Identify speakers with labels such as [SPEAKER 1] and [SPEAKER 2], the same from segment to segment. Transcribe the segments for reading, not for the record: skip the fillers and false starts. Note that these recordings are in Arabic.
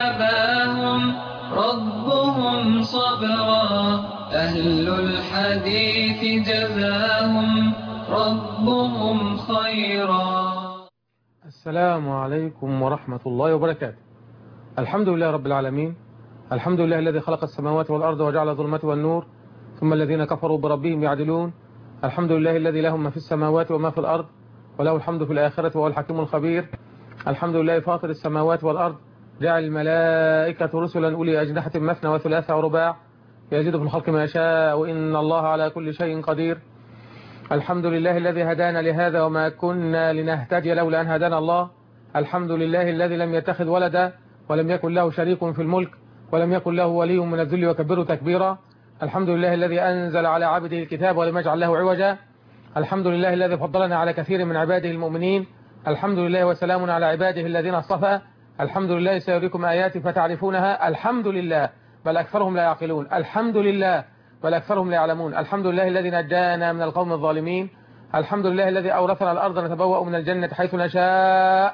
[SPEAKER 1] أباهم ربهم صبرا، أهل الحديث جزاهم ربهم خيرا.
[SPEAKER 2] السلام عليكم ورحمة الله وبركاته. الحمد لله رب العالمين، الحمد لله الذي خلق السماوات والأرض وجعل الظلمات والنور، ثم الذين كفروا بربهم يعدلون. الحمد لله الذي له ما في السماوات وما في الأرض، وله الحمد في الآخرة وهو الحكيم الخبير. الحمد لله فاطر السماوات والأرض، جعل الملائكة رسلا أولي أجنحة مثنى وثلاثة ورباع، يزيد في الخلق ما يشاء وإن الله على كل شيء قدير. الحمد لله الذي هدانا لهذا وما كنا لنهتدي لولا أن هدانا الله. الحمد لله الذي لم يتخذ ولدا ولم يكن له شريك في الملك ولم يكن له ولي من الذل وكبره تكبيرا. الحمد لله الذي أنزل على عبده الكتاب ولم يجعل له عوجا. الحمد لله الذي فضلنا على كثير من عباده المؤمنين. الحمد لله وسلام على عباده الذين اصطفى. الحمد لله سيريكم آياتي فتعرفونها. الحمد لله بل أكثرهم لا يعقلون. الحمد لله بل أكثرهم لا يعلمون. الحمد لله الذي نجانا من القوم الظالمين. الحمد لله الذي أورثنا الأرض نتبوأ من الجنة حيث نشاء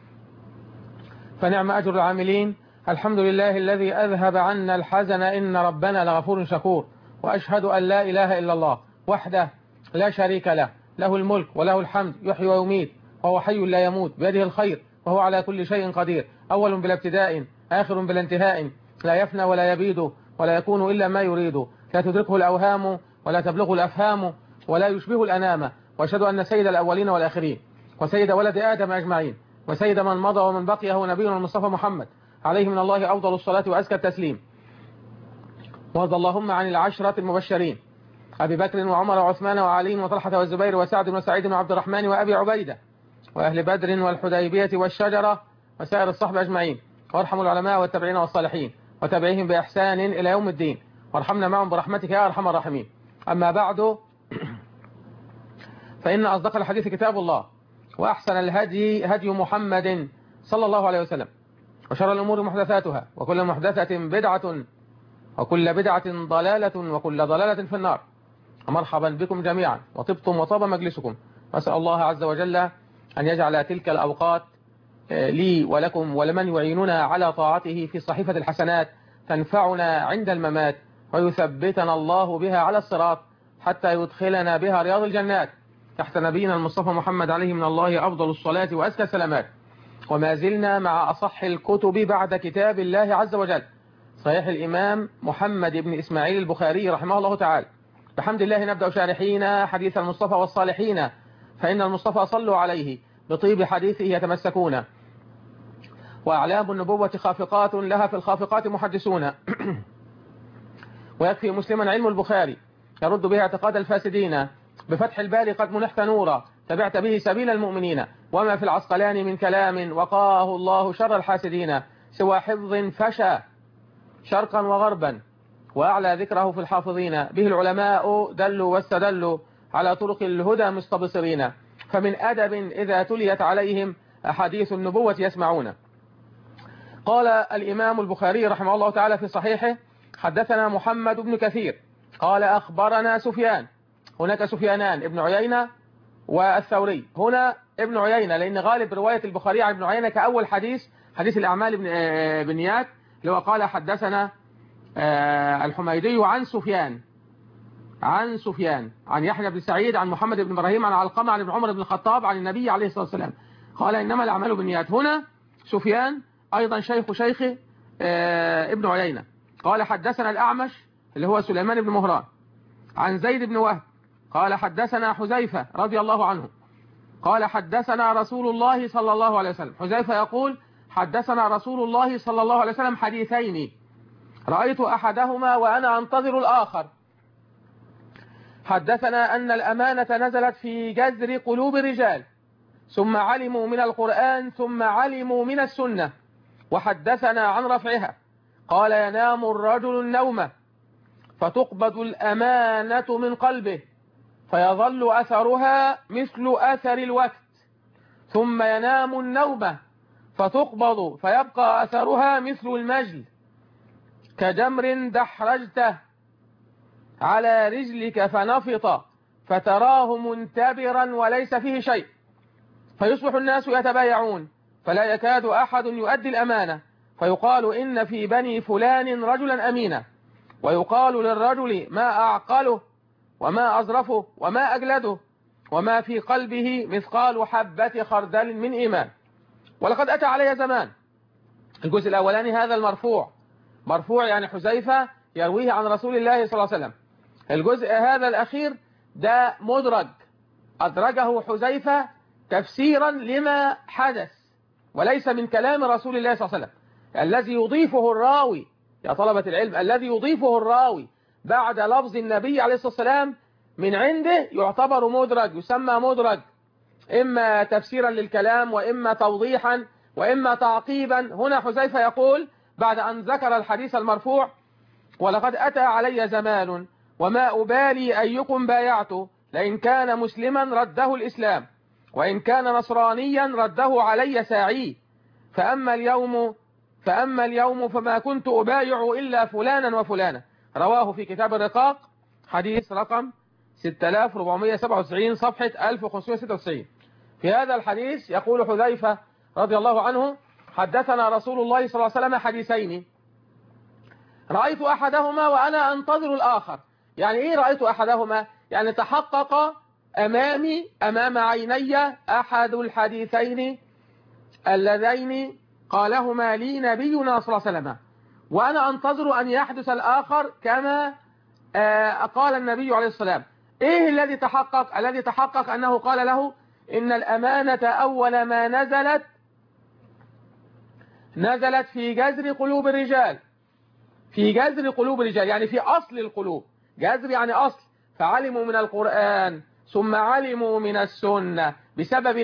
[SPEAKER 2] فنعم أجر العاملين. الحمد لله الذي أذهب عنا الحزن إن ربنا لغفور شكور. وأشهد أن لا إله إلا الله وحده لا شريك له، له الملك وله الحمد، يحيي ويميت وهو حي لا يموت، بيده الخير وهو على كل شيء قدير، أول بلا ابتداء آخر بلا انتهاء، لا يفنى ولا يبيد ولا يكون إلا ما يريد، لا تدركه الأوهام ولا تبلغه الأفهام ولا يشبه الأنام. وأشهد أن سيد الأولين والآخرين وسيد ولد آدم أجمعين وسيد من مضى ومن بقي هو نبينا المصطفى محمد عليه من الله أفضل الصلاة وأزكى التسليم. وارض اللهم عن العشرة المبشرين أبي بكر وعمر وعثمان وعلي وطلحة والزبير وسعد وسعيد وعبد الرحمن وأبي عبيدة وأهل بدر والحديبية والشجرة وسائر الصحب أجمعين. وارحم العلماء والتابعين والصالحين وتابعيهم بإحسان إلى يوم الدين، وارحمنا معهم برحمتك يا أرحم الراحمين. أما بعد، فإن أصدق الحديث كتاب الله، وأحسن الهدي هدي محمد صلى الله عليه وسلم، وشر الأمور محدثاتها، وكل محدثة بدعة، وكل بدعة ضلالة، وكل ضلالة في النار. ومرحبا بكم جميعا، وطبتم وطاب مجلسكم. وأسأل الله عز وجل أن يجعل تلك الأوقات لي ولكم ولمن يعيننا على طاعته في صحيفة الحسنات تنفعنا عند الممات، ويثبتنا الله بها على الصراط حتى يدخلنا بها رياض الجنات تحت نبينا المصطفى محمد عليه من الله أفضل الصلاة وأزكى السلامات. وما زلنا مع أصح الكتب بعد كتاب الله عز وجل، صحيح الإمام محمد بن إسماعيل البخاري رحمه الله تعالى. بحمد الله نبدأ شارحين حديث المصطفى والصالحين، فإن المصطفى صلوا عليه بطيب حديثه يتمسكون، وأعلام النبوة خافقات لها في الخافقات محدثون. ويكفي مسلما علم البخاري يرد به اعتقاد الفاسدين، بفتح الباري قد منحت نورا تبعت به سبيل المؤمنين. وما في العسقلان من كلام وقاه الله شر الحاسدين، سوى حفظ فشى شرقا وغربا، وأعلى ذكره في الحافظين. به العلماء دلوا واستدلوا على طرق الهدى مستبصرين، فمن أدب إذا تليت عليهم أحاديث النبوة يسمعون. قال الإمام البخاري رحمه الله تعالى في صحيحه: حدثنا محمد بن كثير قال أخبرنا سفيان. هناك سفيانان، ابن عيينة والثوري. هنا ابن عيينة لأن غالب رواية البخاري عن ابن عيينة كأول حديث الأعمال بنيات، اللي هو قال حدثنا الحميدي عن سفيان عن يحيى بن سعيد عن محمد بن إبراهيم عن علقمة عن ابن عمر بن الخطاب عن النبي عليه الصلاة والسلام قال إنما الأعمال بالنيات. هنا سفيان أيضا شيخ ابن عيينة. قال حدثنا الأعمش اللي هو سليمان بن مهران عن زيد بن وهب قال حدثنا حذيفة رضي الله عنه قال حدثنا رسول الله صلى الله عليه وسلم. حذيفة يقول حدثنا رسول الله صلى الله عليه وسلم حديثين رأيت أحدهما وأنا أنتظر الآخر. حدثنا أن الأمانة نزلت في جذر قلوب الرجال، ثم علموا من القرآن، ثم علموا من السنة. وحدثنا عن رفعها قال ينام الرجل النوم فتقبض الأمانة من قلبه فيظل أثرها مثل أثر الوقت، ثم ينام النوم فتقبض فيبقى أثرها مثل المجل كجمر دحرجته على رجلك فنفط فتراه منتبرا وليس فيه شيء، فيصبح الناس يتبايعون فلا يكاد أحد يؤدي الأمانة فيقال إن في بني فلان رجلا أمينا، ويقال للرجل ما أعقله وما أظرفه وما أجلده وما في قلبه مثقال حبة خردل من إيمان. ولقد أتى علي زمان. الجزء الأولاني هذا المرفوع، مرفوع يعني حذيفة يرويه عن رسول الله صلى الله عليه وسلم. الجزء هذا الأخير ده مدرج، أدرجه حذيفة تفسيرا لما حدث، وليس من كلام رسول الله صلى الله عليه وسلم. الذي يضيفه الراوي يا طلبة العلم، الذي يضيفه الراوي بعد لفظ النبي عليه الصلاة والسلام من عنده يعتبر مدرج، يسمى مدرج، إما تفسيرا للكلام وإما توضيحا وإما تعقيبا. هنا حذيفة يقول بعد أن ذكر الحديث المرفوع: ولقد أتى علي زمان وما أبالي أيكم بايعته، لئن كان مسلما رده الإسلام وإن كان نصرانيا رده علي ساعي، فأما اليوم فما كنت أبايع إلا فلانا وفلانا. رواه في كتاب الرقاق حديث رقم 6497 صفحة 1596. في هذا الحديث يقول حذيفة رضي الله عنه: حدثنا رسول الله صلى الله عليه وسلم حديثين، رأيت أحدهما وأنا أنتظر الآخر. يعني إيه رأيت أحدهما؟ يعني تحقق أمام عيني أحد الحديثين اللذين قالهما لي نبينا صلى الله عليه وسلم، وأنا أنتظر أن يحدث الآخر كما قال النبي عليه السلام. إيه الذي تحقق؟ الذي تحقق أنه قال له: إن الأمانة أول ما نزلت في جذر قلوب الرجال. في جذر قلوب الرجال يعني في أصل القلوب، جذر يعني أصل. فعلموا من القرآن ثم علموا من السنة بسبب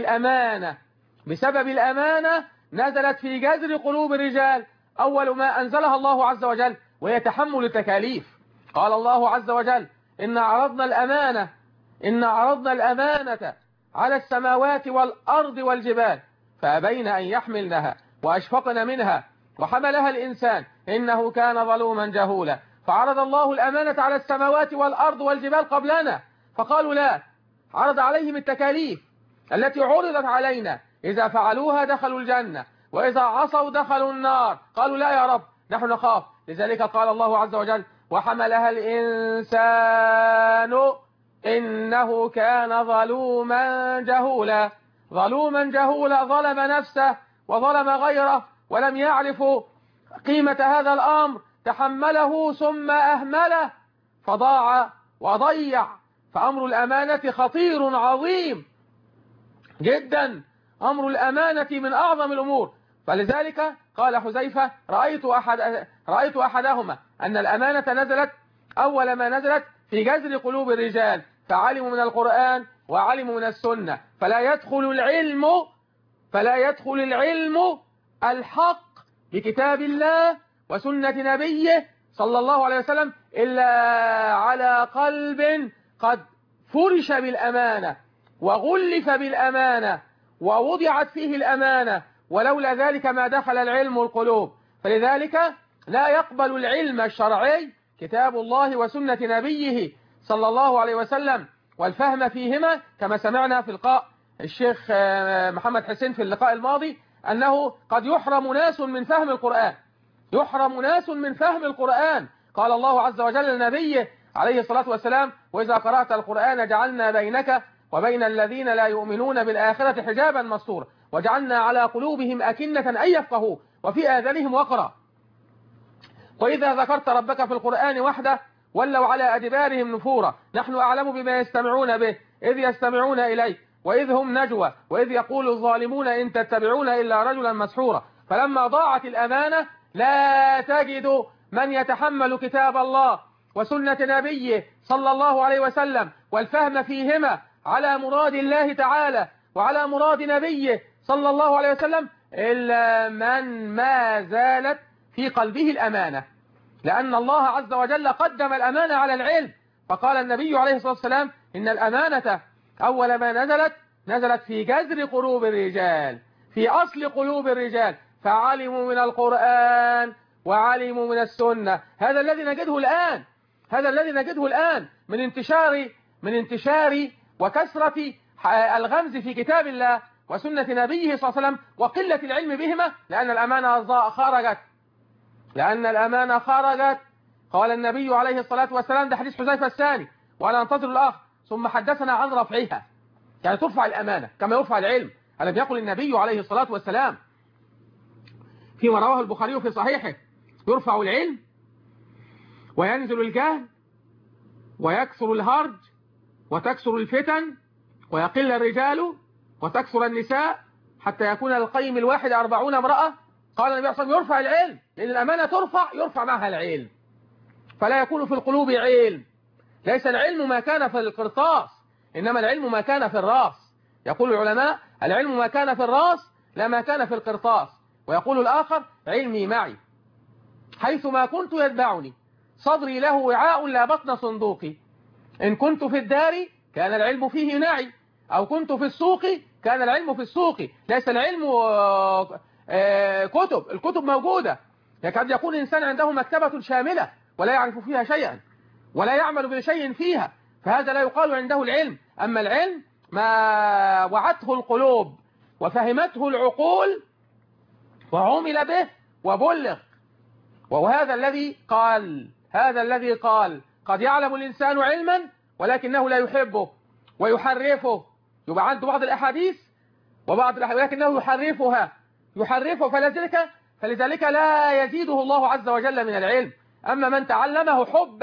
[SPEAKER 2] الأمانة نزلت في جذر قلوب الرجال أول ما أنزلها الله عز وجل، وهي تحمل التكاليف. قال الله عز وجل: إن عرضنا الأمانة على السماوات والأرض والجبال فأبين أن يحملنها وأشفقن منها وحملها الإنسان إنه كان ظلوما جهولا. فعرض الله الأمانة على السماوات والأرض والجبال قبلنا، فقالوا لا، عرض عليهم التكاليف التي عرضت علينا، إذا فعلوها دخلوا الجنة وإذا عصوا دخلوا النار. قالوا لا يا رب، نحن نخاف. لذلك قال الله عز وجل: وحملها الإنسان إنه كان ظلوما جهولا. ظلم نفسه وظلم غيره ولم يعرف قيمة هذا الأمر، تحمله ثم أهمله فضاع وضيع. فأمر الأمانة خطير عظيم جدا، أمر الأمانة من أعظم الأمور. فلذلك قال حذيفة: رأيت أحدهما أن الأمانة نزلت أول ما نزلت في جذر قلوب الرجال، فعلموا من القرآن وعلموا من السنة، فلا يدخل العلم الحق بكتاب الله وسنة نبيه صلى الله عليه وسلم إلا على قلب قد فرش بالأمانة وغلف بالأمانة ووضعت فيه الأمانة، ولولا ذلك ما دخل العلم القلوب. فلذلك لا يقبل العلم الشرعي كتاب الله وسنة نبيه صلى الله عليه وسلم والفهم فيهما، كما سمعنا في لقاء الشيخ محمد حسين في اللقاء الماضي أنه قد يحرم ناس من فهم القرآن. قال الله عز وجل للنبي عليه الصلاة والسلام: وإذا قرأت القرآن جعلنا بينك وبين الذين لا يؤمنون بالآخرة حجابا مستورا وجعلنا على قلوبهم أكنة أن يفقهوا وفي آذانهم وقرا وإذا ذكرت ربك في القرآن وحده ولوا على أدبارهم نفورا نحن أعلم بما يستمعون به إذ يستمعون إليك وإذ هم نجوى وإذ يقول الظالمون إن تتبعون إلا رجلا مسحورا. فلما ضاعت الأمانة لا تجد من يتحمل كتاب الله وسنة نبيه صلى الله عليه وسلم والفهم فيهما على مراد الله تعالى وعلى مراد نبيه صلى الله عليه وسلم إلا من ما زالت في قلبه الأمانة، لأن الله عز وجل قدم الأمانة على العلم. فقال النبي عليه الصلاة والسلام: إن الأمانة أول ما نزلت في جذر قلوب الرجال، في أصل قلوب الرجال، فعلموا من القرآن وعلموا من السنة. هذا الذي نجده الآن من انتشار وكثرة الغمز في كتاب الله وسنة نبيه صلى الله عليه وسلم وقلة العلم بهما، لأن الأمانة خرجت لأن الأمانة خرجت. قال النبي عليه الصلاة والسلام، ده حديث حذيفة الثاني، وأنا أنتظر الآخر، ثم حدثنا عن رفعها، يعني ترفع الأمانة كما يرفع العلم. ألم يقل النبي عليه الصلاة والسلام فيما رواه البخاري في صحيحه: يرفع العلم وينزل الجهل ويكثر الهرج وتكثر الفتن ويقل الرجال وتكثر النساء حتى يكون القيم الواحد 40 امرأة. قال النبي صلى الله عليه وسلم: يرفع العلم، لأن الأمانة يرفع معها العلم، فلا يكون في القلوب علم. ليس العلم ما كان في القرطاس، إنما العلم ما كان في الراس. يقول العلماء: العلم ما كان في الراس لا ما كان في القرطاس. ويقول الآخر: علمي معي حيث ما كنت يتبعني، صدري له وعاء لا بطن صندوقي. إن كنت في الدار كان العلم فيه نعي، أو كنت في السوق كان العلم في السوق. ليس العلم كتب، الكتب موجودة، يكاد يكون إنسان عنده مكتبة شاملة ولا يعرف فيها شيئا ولا يعمل بشيء فيها، فهذا لا يقال عنده العلم. أما العلم ما وعته القلوب وفهمته العقول وعمل به وبلغ. وهذا الذي قال، هذا الذي قال: قد يعلم الإنسان علما ولكنه لا يحبه ويحرفه. يبقى عنده بعض الأحاديث ولكنه يحرفه فلذلك لا يزيده الله عز وجل من العلم. أما من تعلمه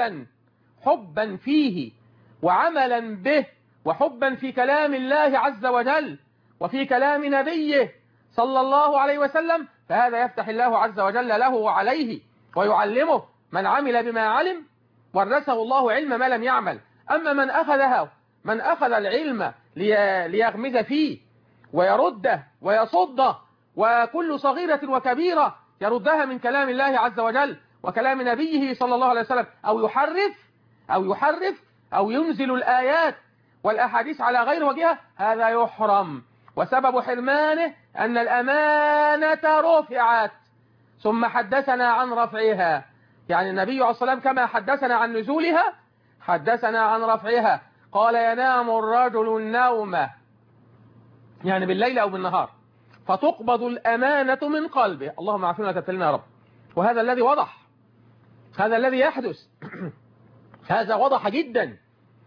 [SPEAKER 2] حبا فيه وعملا به وحبا في كلام الله عز وجل وفي كلام نبيه صلى الله عليه وسلم، فهذا يفتح الله عز وجل له وعليه ويعلمه. من عمل بما علم ورثه الله علم ما لم يعمل. أما من أخذ العلم ليغمز فيه ويرده ويصده، وكل صغيرة وكبيرة يردها من كلام الله عز وجل وكلام نبيه صلى الله عليه وسلم، أو يحرف أو ينزل الآيات والأحاديث على غير وجهها، هذا يحرم. وسبب حرمانه أن الأمانة رفعت ثم حدثنا عن رفعها. يعني النبي عليه الصلاة والسلام كما حدثنا عن نزولها حدثنا عن رفعها. قال: ينام الرجل النوم، يعني بالليل أو بالنهار، فتقبض الأمانة من قلبه. اللهم عافنا وتبتلنا يا رب. وهذا الذي وضح، هذا الذي يحدث هذا وضح جدا.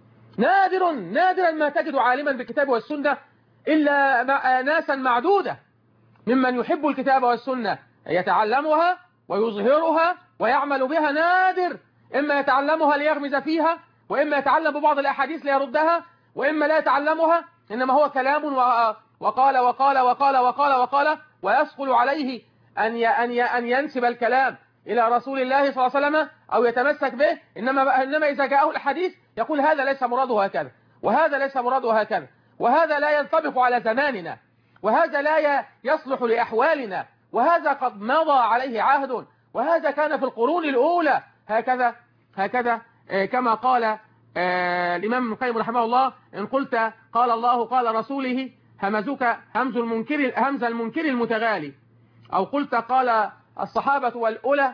[SPEAKER 2] نادرا ما تجد عالما بالكتاب والسنة إلا ناسا معدودة ممن يحب الكتاب والسنة يتعلمها ويظهرها ويعمل بها. نادر، إما يتعلمها ليغمز فيها، وإما يتعلم ببعض الأحاديث ليردها، وإما لا يتعلمها، إنما هو كلام وقال وقال وقال وقال وقال، ويسقل عليه أن ينسب الكلام إلى رسول الله صلى الله عليه وسلم أو يتمسك به. إنما إذا جاءه الحديث يقول: هذا ليس مراده هكذا، وهذا ليس مراده هكذا، وهذا لا ينطبق على زماننا، وهذا لا يصلح لأحوالنا، وهذا قد مضى عليه عهد، وهذا كان في القرون الأولى هكذا كما قال الإمام ابن القيم رحمه الله: إن قلت قال الله قال رسوله همزك همز المنكر المتغالي، أو قلت قال الصحابة والأولى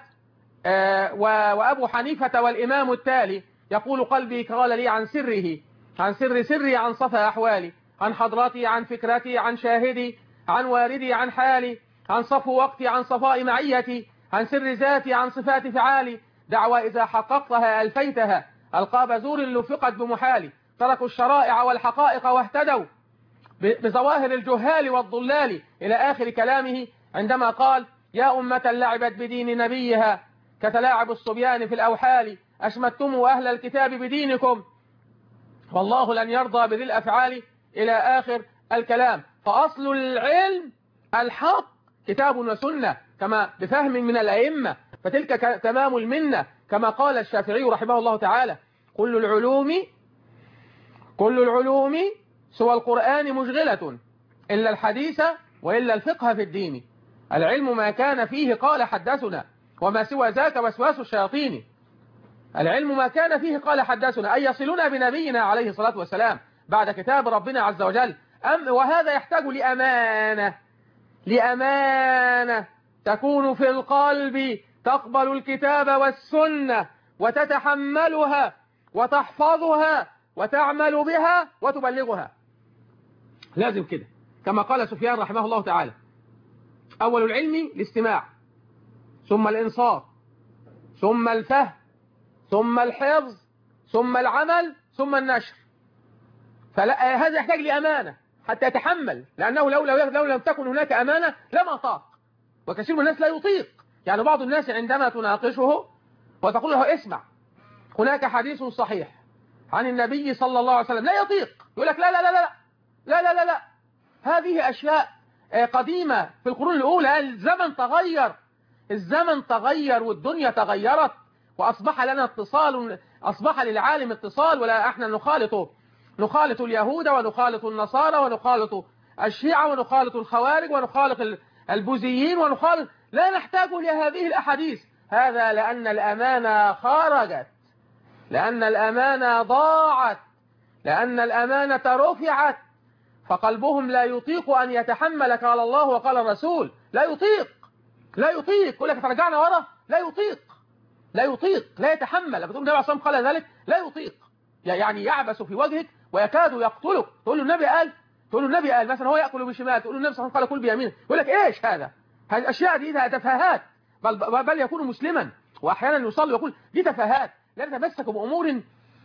[SPEAKER 2] وأبو حنيفة والإمام التالي، يقول قلبي قال لي عن سره، عن سري، عن صفا أحوالي، عن حضرتي، عن فكرتي، عن شاهدي، عن واردي، عن حالي، عن صفو وقتي، عن صفاء معيتي، عن سر ذاتي، عن صفات فعالي. دعوى إذا حققتها ألفيتها، ألقاب زور لفقت بمحالي. تركوا الشرائع والحقائق واهتدوا بظواهر الجهال والضلال، إلى آخر كلامه، عندما قال: يا أمة لعبت بدين نبيها كتلاعب الصبيان في الأوحال، أشمتم أهل الكتاب بدينكم والله لن يرضى بذي الأفعال، إلى آخر الكلام. فأصل العلم الحق كتاب وسنة كما بفهم من الأئمة، فتلك تمام المنة، كما قال الشافعي رحمه الله تعالى: كل العلوم سوى القرآن مشغلة إلا الحديث وإلا الفقه في الدين. العلم ما كان فيه قال حدثنا وما سوى ذاك وسواس الشياطين. العلم ما كان فيه قال حدثنا، أي يصلنا بنبينا عليه الصلاة والسلام بعد كتاب ربنا عز وجل. وهذا يحتاج لأمانة تكون في القلب، تقبل الكتاب والسنة وتتحملها وتحفظها وتعمل بها وتبلغها. لازم كده، كما قال سفيان رحمه الله تعالى: أول العلم الاستماع، ثم الإنصات، ثم الفهم ثم الحفظ ثم العمل ثم النشر. فهذا يحتاج لأمانة حتى يتحمل، لأنه لو لم تكن هناك أمانة لما طاق. وكثير من الناس لا يطيق. يعني بعض الناس عندما تناقشه وتقول له اسمع هناك حديث صحيح عن النبي صلى الله عليه وسلم، لا يطيق، يقول لك لا لا لا لا لا لا لا لا، هذه أشياء قديمة في القرون الأولى. الزمن تغير والدنيا تغيرت، وأصبح لنا اتصال، أصبح للعالم اتصال، ولا احنا نخالط اليهود ونخالط النصارى ونخالط الشيعة ونخالط الخوارج ونخالط البوذيين ونخالط، لا نحتاج لهذه الأحاديث. هذا لأن الأمانة خرجت، لأن الأمانة ضاعت، لأن الأمانة رفعت، فقلبهم لا يطيق أن يتحمل قال الله وقال الرسول. لا يطيق يقول لك ترجعنا ورا، لا يطيق لا يتحمل. لما تقول النبي عليه الصلاة والسلام قال ذلك لا يطيق، يعني يعبس في وجهك ويكاد يقتلك. تقول له النبي قال مثلا هو يأكل بشمال، تقول له النبي صلى الله عليه وسلم قال كل بيمينه، يقول لك ايش هذا؟ هذه الأشياء دي تفاهات، بل يكون مسلما وأحيانا يصلي ويقول دي تفاهات. لا يتمسك بأمور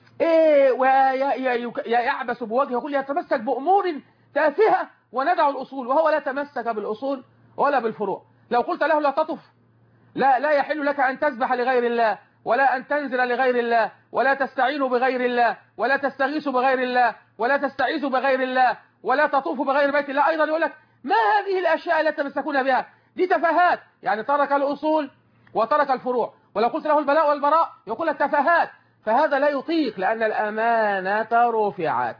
[SPEAKER 2] ويعبس بوجهه، يقول يتمسك بأمور تافهة وندع الأصول، وهو لا تمسك بالأصول ولا بالفروع. لو قلت له لا تطف، لا يحل لك أن تسبح لغير الله، ولا أن تنزل لغير الله، ولا تستعين بغير الله، ولا تستغيث بغير الله، ولا تستعيذ بغير الله، ولا تطوف بغير بيت الله، أيضا يقول لك ما هذه الأشياء التي تمسكون بها؟ دي تفاهات. يعني ترك الأصول وترك الفروع. ولو قلت له البلاء والبراء يقول لك تفاهات. فهذا لا يطيق، لأن الأمانة رفعت.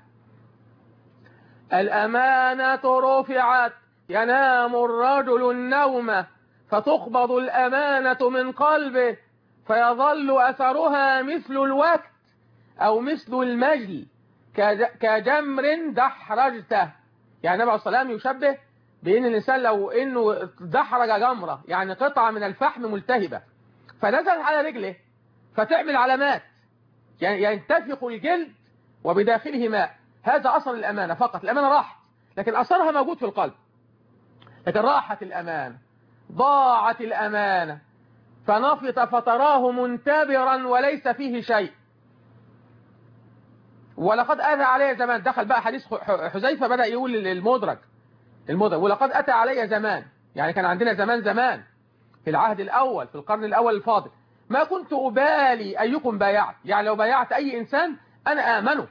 [SPEAKER 2] الأمانة رفعت. ينام الرجل النوم فتقبض الأمانة من قلبه فيظل أثرها مثل الوقت أو مثل المجل كجمر دحرجته. يعني النبي عليه الصلاة والسلام يشبه بأن الإنسان لو إنه دحرج جمرة، يعني قطعة من الفحم ملتهبة، فنزلت على رجله فتعمل علامات، يعني ينتفخ الجلد وبداخله ماء. هذا أثر الأمانة فقط. الأمانة راحت، لكن أثرها موجود في القلب. لكن راحت الأمانة، ضاعت الأمانة، فنفط فتراه منتبرا وليس فيه شيء. ولقد أتى علي زمان، دخل بقى حديث حذيفة بدأ يقول المدرج، ولقد أتى علي زمان، يعني كان عندنا زمان في العهد الأول في القرن الأول الفاضل، ما كنت أبالي أيكم بايعت. يعني لو بايعت أي إنسان أنا آمنه،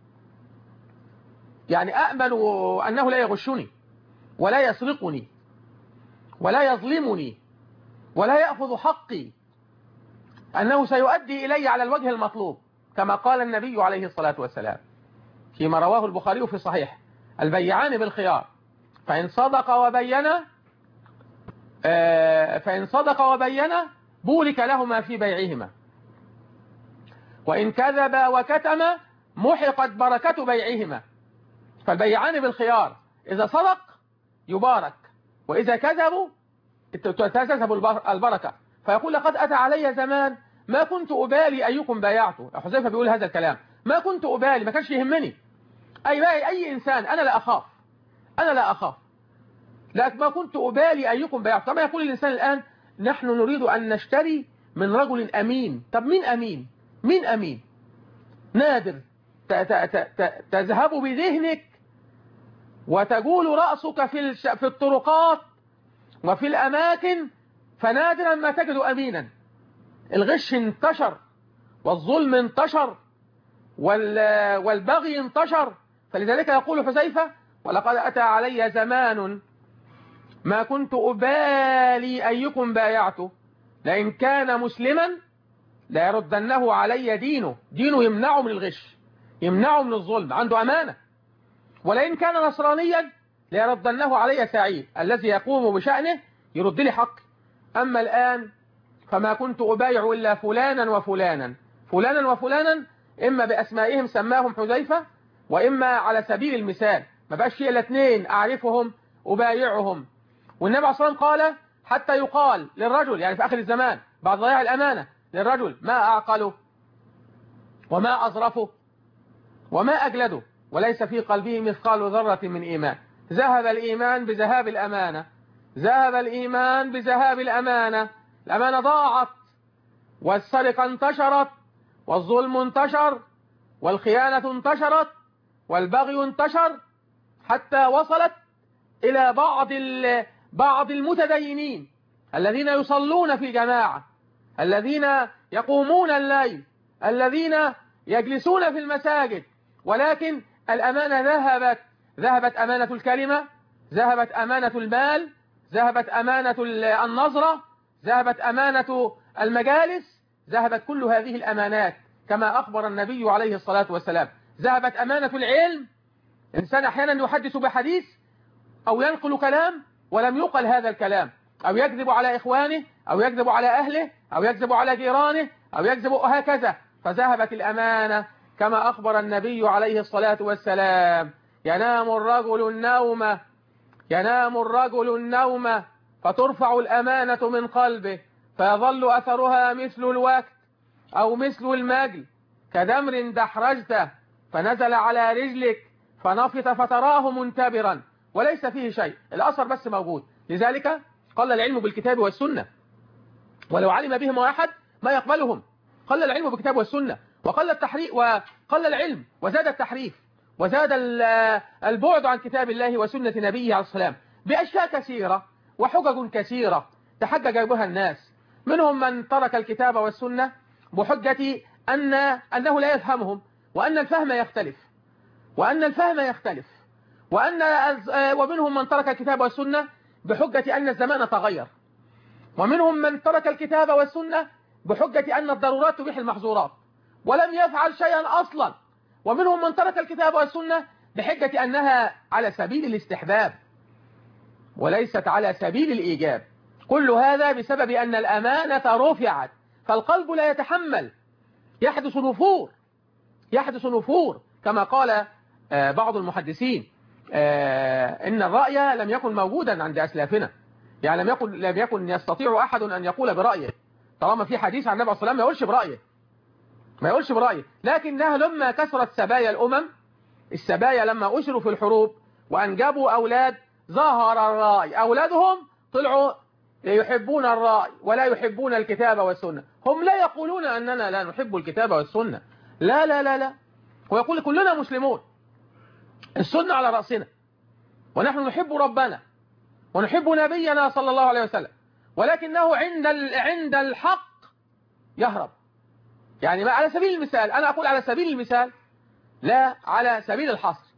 [SPEAKER 2] يعني أأمن أنه لا يغشني ولا يسرقني ولا يظلمني ولا يأخذ حقي، أنه سيؤدي إلي على الوجه المطلوب، كما قال النبي عليه الصلاة والسلام فيما رواه البخاري في صحيح: البيعان بالخيار فإن صدق وبينا بورك لهما في بيعهما، وإن كذب وكتم محقت بركة بيعهما. فالبيعان بالخيار، إذا صدق يبارك، وإذا كذبوا تذهب البركة. فيقول لقد أتى علي زمان ما كنت أبالي أيكم بايعته. حذيفة بيقول هذا الكلام، ما كنت أبالي، ما كانش يهمني أي إنسان، أنا لا أخاف، لكن ما كنت أبالي أيكم بايعته. كما يقول الإنسان الآن نحن نريد أن نشتري من رجل أمين. طب مين أمين؟ نادر تذهب بذهنك وتقول رأسك في الطرقات وفي الأماكن، فنادرا ما تجد أمينا. الغش انتشر والظلم انتشر والبغي انتشر. فلذلك يقول حذيفة: ولقد أتى علي زمان ما كنت أبالي أيكم بايعته، لئن كان مسلما لا يردنه علي دينه يمنعه من الغش، يمنعه من الظلم، عنده أمانة. ولئن كان نصرانيا لا يردنه علي سعيد، الذي يقوم بشأنه يرد لي حقي. أما الآن فما كنت أبايع إلا فلانا وفلانا، إما بأسمائهم سماهم حذيفة، وإما على سبيل المثال، ما بقاش فيه إلا 2 أعرفهم أبايعهم. والنبي عليه الصلاة والسلام قال حتى يقال للرجل، يعني في آخر الزمان بعد ضياع الأمانة، للرجل: ما أعقله وما أظرفه وما أجلده وليس في قلبه مثقال ذرة من إيمان. ذهب الإيمان بذهاب الأمانة، الأمانة ضاعت، والسرقة انتشرت، والظلم انتشر، والخيانة انتشرت، والبغي انتشر، حتى وصلت إلى بعض المتدينين الذين يصلون في جماعة، الذين يقومون الليل، الذين يجلسون في المساجد، ولكن الأمانة ذهبت أمانة الكلمة، ذهبت أمانة المال، ذهبت أمانة النظرة، ذهبت أمانة المجالس، ذهبت كل هذه الأمانات كما أخبر النبي عليه الصلاة والسلام. ذهبت أمانة العلم، إنسان أحيانا يحدث بحديث أو ينقل كلام ولم يقل هذا الكلام، أو يكذب على إخوانه، أو يكذب على أهله، أو يكذب على جيرانه، أو يكذب هكذا، فذهبت الأمانة كما أخبر النبي عليه الصلاة والسلام. ينام الرجل النوم فترفع الأمانة من قلبه فيظل أثرها مثل الوقت أو مثل المجل كدمر دحرجته فنزل على رجلك فنفط فتراه منتبرا وليس فيه شيء، الأثر بس موجود. لذلك قل العلم بالكتاب والسنة، ولو علم بهم أحد ما يقبلهم. قل العلم بالكتاب والسنة، وقل التحريف، وقل العلم، وزاد التحريف، وزاد البعد عن كتاب الله وسنة نبيه عليه السلام بأشياء كثيرة وحجج كثيرة تحجج بها الناس. منهم من ترك الكتاب والسنة بحجة أنه لا يفهمهم، وأن الفهم يختلف، ومنهم من ترك الكتاب والسنة بحجة أن الزمان تغير، ومنهم من ترك الكتاب والسنة بحجة أن الضرورات تبيح المحظورات ولم يفعل شيئا أصلا، ومنهم من ترك الكتاب والسنة بحجة أنها على سبيل الاستحباب وليست على سبيل الإيجاب. كل هذا بسبب أن الأمانة رفعت، فالقلب لا يتحمل، يحدث نفور كما قال بعض المحدثين إن الرأي لم يكن موجودا عند أسلافنا، يعني لم يكن يستطيع أحد أن يقول برأيه، طالما في حديث عن النبي صلى الله عليه وسلم ما يقولش برأيه. لكنها لما كثرت سبايا الأمم، السبايا لما أسروا في الحروب وأنجبوا أولاد، ظهر الرأي، أولادهم طلعوا يحبون الرأي ولا يحبون الكتاب والسنة. هم لا يقولون أننا لا نحب الكتاب والسنة، لا لا لا لا، ويقول كلنا مسلمون، السنة على رأسنا، ونحن نحب ربنا ونحب نبينا صلى الله عليه وسلم، ولكنه عند الحق يهرب. يعني ما على سبيل المثال، أنا أقول على سبيل المثال لا على سبيل الحصر.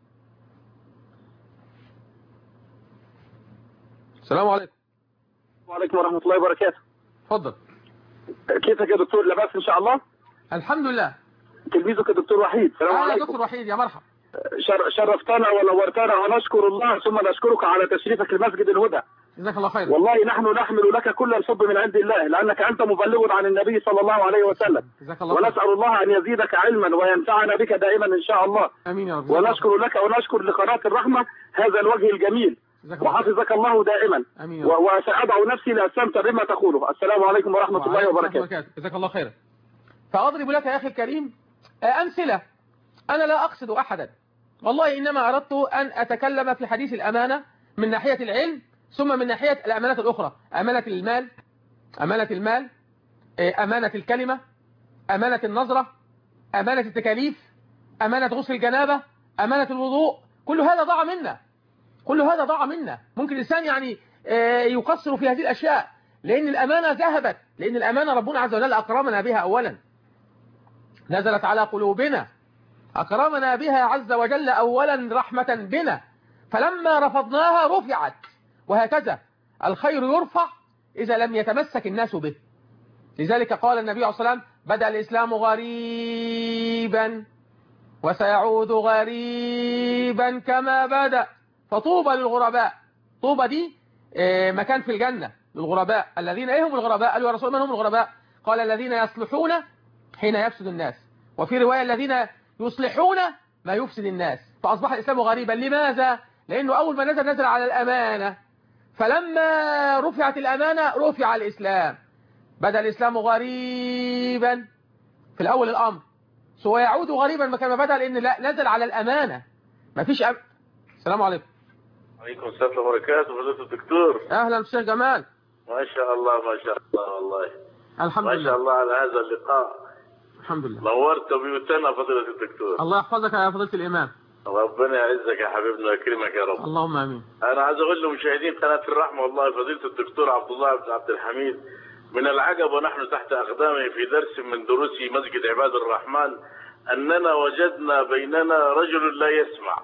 [SPEAKER 2] السلام عليكم.
[SPEAKER 3] وعليكم ورحمة الله وبركاته.
[SPEAKER 2] اتفضل.
[SPEAKER 3] كيفك يا دكتور؟ لاباس إن شاء الله؟
[SPEAKER 2] الحمد لله.
[SPEAKER 3] تلميذك الدكتور وحيد. السلام عليكم.
[SPEAKER 2] يا دكتور وحيد، يا مرحبا.
[SPEAKER 3] شرفتنا ونورتنا ونشكر الله ثم نشكرك على تشريفك لمسجد الهدى.
[SPEAKER 2] جزاك الله خير.
[SPEAKER 3] والله نحن نحمل لك كل الحب من عند الله، لأنك أنت مبلغ عن النبي صلى الله عليه وسلم.
[SPEAKER 2] جزاك الله خير.
[SPEAKER 3] ونسأل الله أن يزيدك علما وينفعنا بك دائما إن شاء الله.
[SPEAKER 2] آمين يا رب.
[SPEAKER 3] ونشكر لك ونشكر لقناة الرحمة هذا الوجه الجميل، وحفظك الله دائما.
[SPEAKER 2] آمين.
[SPEAKER 3] وسأدعو نفسي لأستمتع بما تقوله. السلام عليكم ورحمة الله وبركاته.
[SPEAKER 2] جزاك الله خير. فأضرب لك يا أخي الكريم أمثلة. أنا لا أقصد أحدا، والله إنما أردت أن أتكلم في حديث الأمانة من ناحية العلم، ثم من ناحية الأمانات الأخرى، أمانة المال، أمانة الكلمة، أمانة النظرة، أمانة التكاليف، أمانة غسل الجنابة، أمانة الوضوء. كل هذا ضاع منا. ممكن الإنسان يعني يقصر في هذه الأشياء، لأن الأمانة ذهبت، لأن الأمانة ربنا عز وجل أكرمنا بها، أولا نزلت على قلوبنا، أكرمنا بها عز وجل أولا رحمة بنا، فلما رفضناها رفعت، وهكذا الخير يرفع إذا لم يتمسك الناس به. لذلك قال النبي عليه الصلاة والسلام: بدأ الإسلام غريبا وسيعود غريبا كما بدأ، فطوبى للغرباء. طوبى دي مكان في الجنة للغرباء. الذين هم الغرباء؟ قالوا يا رسول الله من هم الغرباء؟ قال الذين يصلحون حين يفسد الناس، وفي رواية الذين يصلحون ما يفسد الناس. فأصبح الإسلام غريبا. لماذا؟ لأنه أول ما نزل على الأمانة، فلما رفعت الأمانة رفع الإسلام. بدأ الإسلام غريبا في الأول الأمر، سيعود غريبا مكان ما بدأ، لأن نزل على الأمانة. ما فيش السلام عليكم.
[SPEAKER 4] وعليكم السلام ورحمة الله وبركاته. فضيلة الدكتور،
[SPEAKER 2] أهلا الشيخ جمال.
[SPEAKER 4] ما شاء الله ما شاء الله والله.
[SPEAKER 2] الحمد
[SPEAKER 4] ما
[SPEAKER 2] لله.
[SPEAKER 4] شاء الله على هذا اللقاء.
[SPEAKER 2] الحمد لله.
[SPEAKER 4] نورت بيوتنا فضيلة الدكتور.
[SPEAKER 2] الله يحفظك يا فضيلة الإمام.
[SPEAKER 4] ربنا يعزك يا حبيبنا ويكرمك يا رب.
[SPEAKER 2] اللهم آمين.
[SPEAKER 4] أنا عايز أقول لمشاهدين قناة الرحمة والله فضيلة الدكتور عبد الله بن عبد الحميد من العجب ونحن تحت أقدامه في درس من دروس مسجد عباد الرحمن أننا وجدنا بيننا رجل لا يسمع،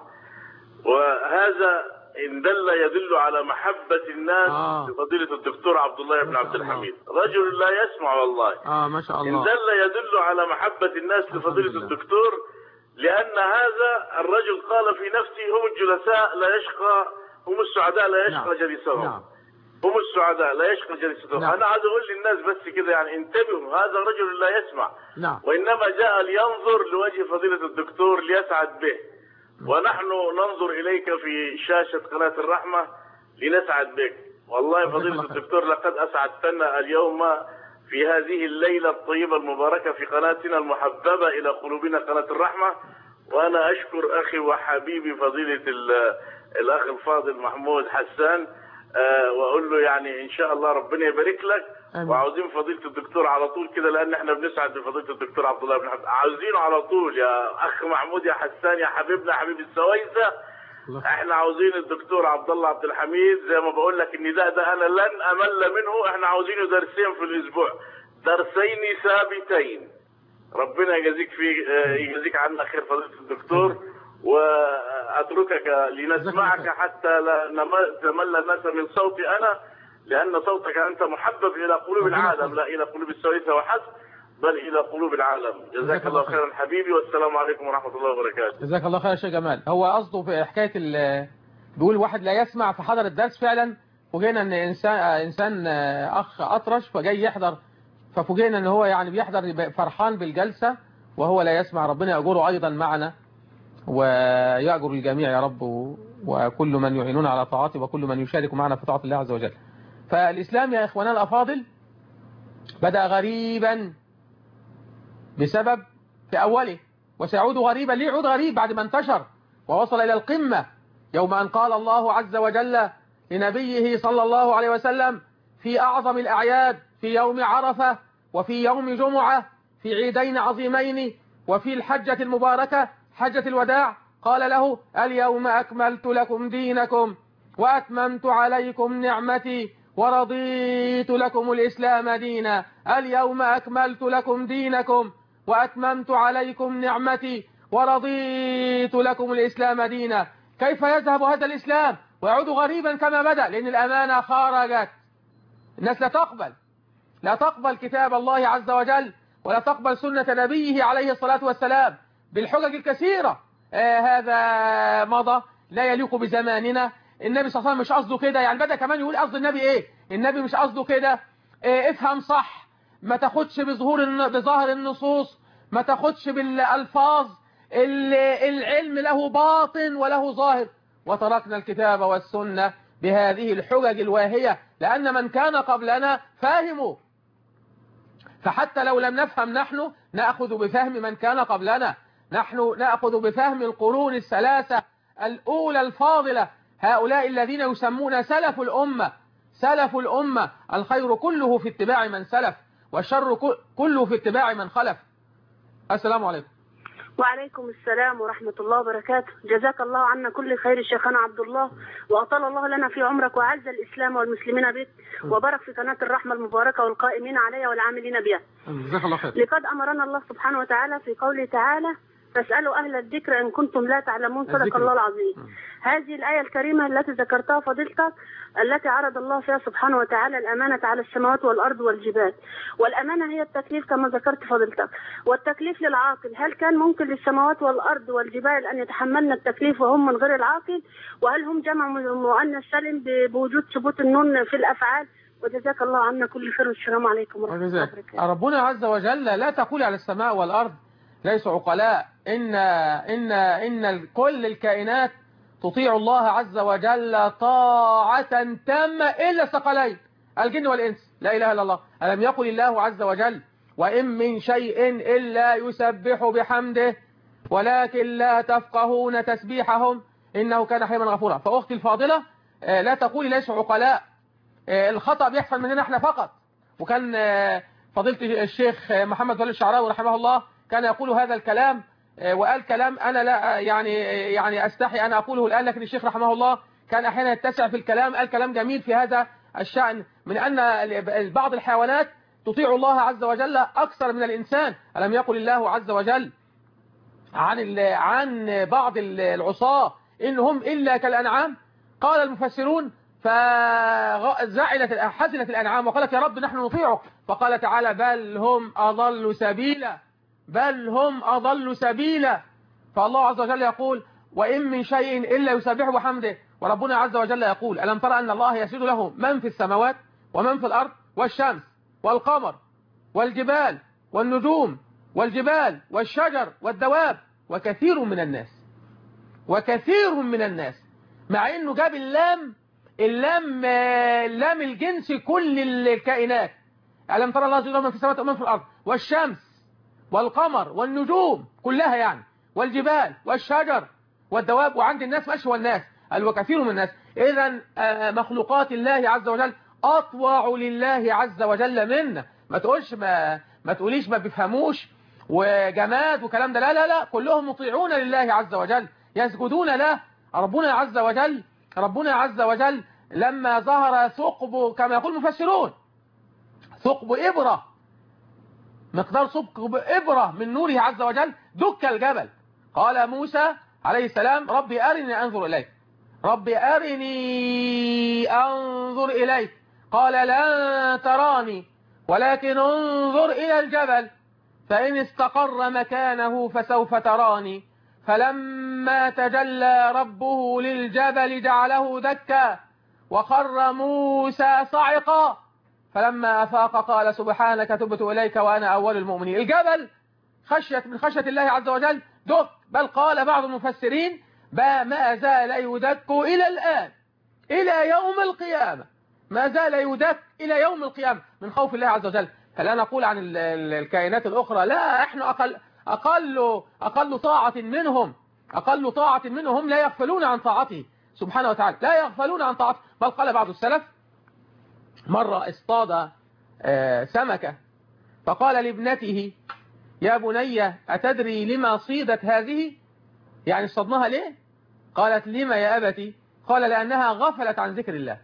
[SPEAKER 4] وهذا إن يدل على محبة الناس لفضيلة الدكتور عبد الله بن عبد الحميد. رجل لا يسمع والله.
[SPEAKER 2] ما شاء الله.
[SPEAKER 4] إن يدل على محبة الناس لفضيلة الدكتور، لأن هذا الرجل قال في نفسه هم الجلساء لا يشقى، هم السعداء لا يشقى جليسهم. هم السعداء لا يشقى جليسهم. أنا عايز أقول للناس بس كده يعني انتبهوا، هذا الرجل لا يسمع. وإنما جاء لينظر لوجه فضيلة الدكتور ليسعد به، ونحن ننظر إليك في شاشة قناة الرحمة لنسعد بك. والله فضيلة الدكتور لقد أسعدتنا اليوم في هذه الليلة الطيبة المباركة في قناتنا المحببة إلى قلوبنا قناة الرحمة. وأنا أشكر أخي وحبيبي فضيلة الأخ الفاضل محمود حسان، وأقول له يعني إن شاء الله ربنا يبارك لك. وعاوزين فضيلة الدكتور على طول كده، لأن احنا بنسعد بفضيلة الدكتور عبد الله بن حميد، عاوزينه على طول يا أخ محمود يا حسان يا حبيبنا حبيب السويسة. احنا عاوزين الدكتور عبد الله عبد الحميد زي ما بقول لك النداء ده انا لن امل منه. احنا عاوزينه درسين في الاسبوع، درسين ثابتين. ربنا يجازيك عنا خير فضيلة الدكتور، واتركك لنسمعك حتى لا تمل الناس من صوتي انا، لان صوتك انت محبب الى قلوب العالم لا الى قلوب السويسة وحسب، بل الى قلوب العالم. جزاك الله خيرا حبيبي، والسلام عليكم ورحمه الله وبركاته.
[SPEAKER 2] جزاك الله خير يا شيخ جمال. هو قصده في حكايه بيقول واحد لا يسمع فحضر الدرس فعلا، فوجئنا ان انسان اخ اطرش فجاي يحضر، ففوجئنا ان هو يعني بيحضر فرحان بالجلسه وهو لا يسمع. ربنا يأجره ايضا معنا ويأجر الجميع يا رب، وكل من يعينون على طاعته وكل من يشارك معنا في طاعه الله عز وجل. فالاسلام يا اخواننا الافاضل بدأ غريبا بسبب في أوله، وسيعود غريبا. ليه يعود غريب؟ بعد ما انتشر ووصل إلى القمة يوم أن قال الله عز وجل لنبيه صلى الله عليه وسلم في أعظم الأعياد، في يوم عرفة وفي يوم جمعة، في عيدين عظيمين وفي الحجة المباركة حجة الوداع، قال له اليوم أكملت لكم دينكم وأتممت عليكم نعمتي ورضيت لكم الإسلام دينا. اليوم أكملت لكم دينكم وأتممت عليكم نعمتي ورضيت لكم الإسلام دينا. كيف يذهب هذا الإسلام ويعود غريبا كما بدأ؟ لأن الأمانة خرجت. الناس لا تقبل كتاب الله عز وجل ولا تقبل سنة نبيه عليه الصلاة والسلام بالحجج الكثيرة. هذا مضى لا يليق بزماننا. النبي صلى الله عليه وسلم مش قصده كده، يعني بدأ كمان يقول قصد النبي ايه. النبي مش قصده كده. افهم صح، ما تاخدش بظاهر النصوص، ما تاخدش بالالفاظ. العلم له باطن وله ظاهر، وتركنا الكتاب والسنة بهذه الحجج الواهية، لأن من كان قبلنا فاهموا. فحتى لو لم نفهم نحن نأخذ بفهم من كان قبلنا، نحن نأخذ بفهم القرون الثلاثة الأولى الفاضلة، هؤلاء الذين يسمون سلف الأمة. سلف الأمة الخير كله في اتباع من سلف، والشر كله في اتباع من خلف. السلام عليكم.
[SPEAKER 5] وعليكم السلام ورحمة الله وبركاته. جزاك الله عنا كل خير شيخنا عبد الله، وأطال الله لنا في عمرك وأعز الإسلام والمسلمين بك، وبارك في قناة الرحمة المباركة والقائمين عليها والعاملين بها.
[SPEAKER 2] جزاك الله خير.
[SPEAKER 5] لقد أمرنا الله سبحانه وتعالى في قوله تعالى فاسألوا أهل الذكر إن كنتم لا تعلمون. صدق الله العظيم. هذه الآية الكريمة التي ذكرتها فضيلتك، التي عرض الله فيها سبحانه وتعالى الأمانة على السماوات والأرض والجبال، والأمانة هي التكليف كما ذكرت فضيلتك، والتكليف للعاقل. هل كان ممكن للسماوات والأرض والجبال أن يتحملن التكليف وهم من غير العاقل؟ وهل هم جمع مؤنث سالم بوجود ثبوت النون في الأفعال؟ وجزاك الله عنا كل خير، والسلام عليكم ورحمة الله وبركاته.
[SPEAKER 2] ربنا عز وجل لا تقول على السماء والأرض ليسوا عقلاء. إن كل الكائنات تطيع الله عز وجل طاعة تامة إلا الثقلين الجن والإنس. لا إله إلا الله. ألم يقل الله عز وجل وإن من شيء إلا يسبح بحمده ولكن لا تفقهون تسبيحهم إنه كان حليما غفورا. فأختي الفاضلة لا تقولي ليسوا عقلاء. الخطأ بيحصل مننا احنا فقط. وكان فضيلة الشيخ محمد ولي الشعراوي رحمه الله كان يقول هذا الكلام، وقال كلام أنا لا يعني أستحي أن أقوله الآن، لكن الشيخ رحمه الله كان أحيانا يتسع في الكلام، قال كلام جميل في هذا الشأن، من أن بعض الحيوانات تطيع الله عز وجل أكثر من الإنسان. ألم يقل الله عز وجل عن بعض العصاة إنهم إلا كالأنعام؟ قال المفسرون حزنت الأنعام وقالت يا رب نحن نطيعك، فقال تعالى بل هم أضل سبيلا، بل هم أضل سبيلا. فالله عز وجل يقول وإن من شيء إلا يسبح بحمده، وربنا عز وجل يقول ألم ترى أن الله يسجد له من في السماوات ومن في الأرض والشمس والقمر والجبال والنجوم والجبال والشجر والدواب وكثير من الناس، وكثير من الناس، مع انه جاب اللام الجنس كل الكائنات. ألم ترى الله يسجد له من في السماوات ومن في الأرض والشمس والقمر والنجوم كلها يعني، والجبال والشجر والدواب، وعند الناس مش والناس، قال وكثير من الناس. إذن مخلوقات الله عز وجل أطوع لله عز وجل منا. ما تقوليش ما بيفهموش وجماد وكلام ده، لا لا لا، كلهم مطيعون لله عز وجل، يسجدون له. ربنا عز وجل لما ظهر ثقب كما يقول المفسرون ثقب إبرة، مقدار ثقب إبرة من نوره عز وجل، دك الجبل. قال موسى عليه السلام ربي أرني أنظر إليك، ربي أرني أنظر إليك، قال لن تراني ولكن انظر إلى الجبل فإن استقر مكانه فسوف تراني، فلما تجلى ربه للجبل جعله دكا وخر موسى صعقا فلما أفاق قال سبحانك تبت إليك وأنا أول المؤمنين. الجبل من خشية الله عز وجل دك، بل قال بعض المفسرين ما زال يدك إلى الآن إلى يوم القيامة، ما زال يدك إلى يوم القيامة من خوف الله عز وجل. فلا نقول عن الكائنات الأخرى لا احنا أقل طاعة منهم، أقل طاعة منهم، لا يغفلون عن طاعته سبحانه وتعالى، لا يغفلون عن طاعته. بل قال بعض السلف مرة اصطاد سمكة فقال لابنته يا بني أتدري لما صيدت هذه؟ يعني اصطادناها ليه؟ قالت لما يا أبتي؟ قال لأنها غفلت عن ذكر الله،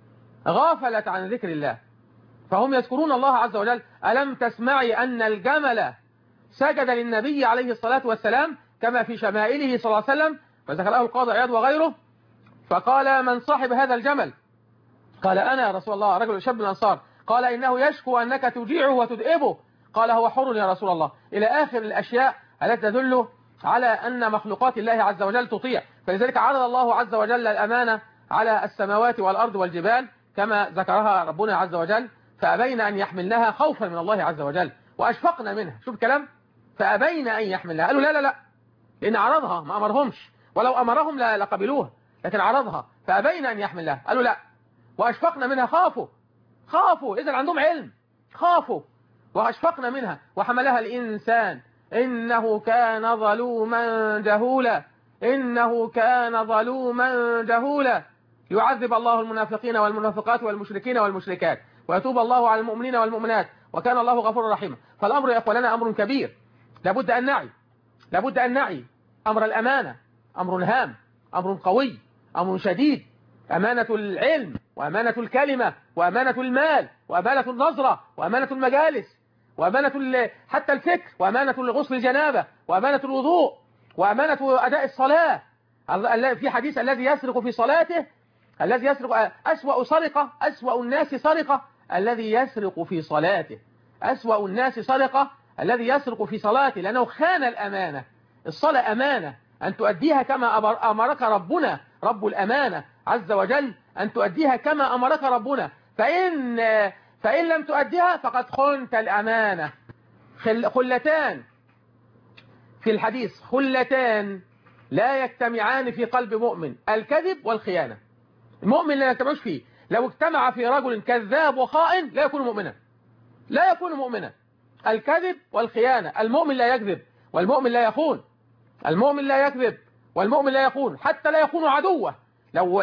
[SPEAKER 2] غفلت عن ذكر الله. فهم يذكرون الله عز وجل. ألم تسمعي أن الجمل سجد للنبي عليه الصلاة والسلام كما في شمائله صلى الله عليه وسلم، فذكره القاضي عياض وغيره، فقال من صاحب هذا الجمل؟ قال أنا يا رسول الله، رجل شاب من الأنصار. قال إنه يشكو أنك تجيعه وتدئبه. قال هو حر يا رسول الله، إلى آخر الأشياء التي تدل على أن مخلوقات الله عز وجل تطيع. فلذلك عرض الله عز وجل الأمانة على السماوات والأرض والجبال كما ذكرها ربنا عز وجل، فأبين أن يحملنها خوفا من الله عز وجل وأشفقنا منها. شوف كلام، فأبين أن يحملنها، قالوا لا لا لا، لأن عرضها ما أمرهمش، ولو أمرهم لقبلوها، لكن عرضها فأبين أن يحملنها، قالوا لا، وأشفقنا منها، خافوا إذا عندهم علم، خافوا وأشفقنا منها. وحملها الإنسان إنه كان ظلوما جهولا، إنه كان ظلوما جهولا. يعذب الله المنافقين والمنافقات والمشركين والمشركات ويتوب الله على المؤمنين والمؤمنات وكان الله غفورا رحيما. فالأمر يا أخواننا أمر كبير، لابد أن نعي أمر الأمانة، أمر هام، أمر قوي، أمر شديد. أمانة العلم وأمانة الكلمة وأمانة المال وأمانة النظرة وأمانة المجالس وأمانة حتى الفكر وأمانة غسل الجنابة وأمانة الوضوء وأمانة أداء الصلاة. في حديث الذي يسرق في صلاته، الذي يسرق أسوأ الناس سرقة الذي يسرق في صلاته، أسوأ الناس سرقة الذي يسرق في صلاته، لأنه خان الأمانة. الصلاة أمانة أن تؤديها كما أمرك ربنا، رب الأمانة عز وجل، أن تؤديها كما أمرك ربنا، فإن لم تؤديها فقد خنت الأمانة. خلتان في الحديث، خلتان لا يجتمعان في قلب مؤمن، الكذب والخيانة. المؤمن لا يجتمعش فيه، لو اجتمع في رجل كذاب وخائن لا يكون مؤمنا، لا يكون مؤمنا. الكذب والخيانة. المؤمن لا يكذب والمؤمن لا يخون، المؤمن لا يكذب والمؤمن لا يخون، حتى لا يكون عدوه.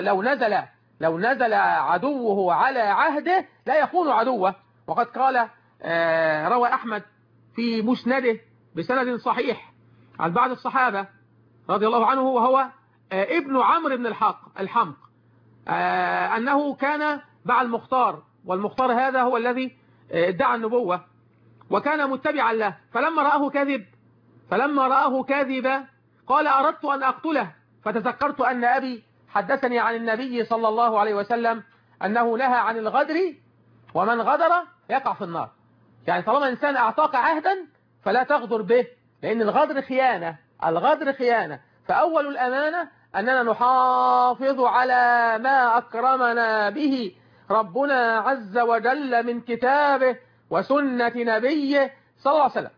[SPEAKER 2] لو نزل عدوه على عهده لا يكون عدوه. وقد قال روى أحمد في مسنده بسند صحيح عن بعض الصحابة رضي الله عنه وهو ابن عمرو بن الحمق أنه كان مع المختار، والمختار هذا هو الذي ادعى النبوة وكان متبعا له، فلما رآه كاذبا قال أردت أن أقتله، فتذكرت أن أبي حدثني عن النبي صلى الله عليه وسلم أنه نهى عن الغدر، ومن غدر يقع في النار. يعني طالما إنسان أعطاك عهدا فلا تغدر به، لأن الغدر خيانة. فأول الأمانة أننا نحافظ على ما أكرمنا به ربنا عز وجل من كتابه وسنة نبيه صلى الله عليه وسلم،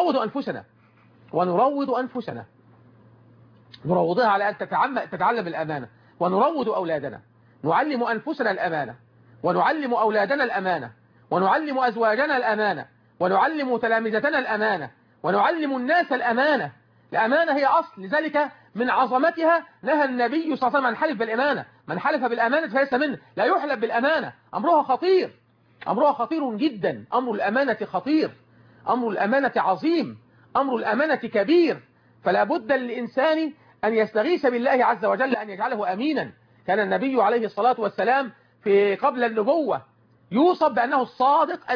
[SPEAKER 2] ونروض أنفسنا نروضها على أن تتعلم الأمانة، ونروض أولادنا، نعلم أنفسنا الأمانة، ونعلم أولادنا الأمانة، ونعلم أزواجنا الأمانة، ونعلم تلامذتنا الأمانة، ونعلم الناس الأمانة. الأمانة هي أصل، لذلك من عظمتها نهى النبي صلى الله عليه وسلم عن حلف بالأمانة. من حلف بالأمانة فليس منه، لا يحلف بالأمانة. أمرها خطير جدا. أمر الأمانة خطير، أمر الأمانة عظيم، أمر الأمانة كبير. فلا بد للإنسان أن يستغيث بالله عز وجل أن يجعله أمينا. كان النبي عليه الصلاة والسلام في قبل النبوة يوصف بأنه الصادق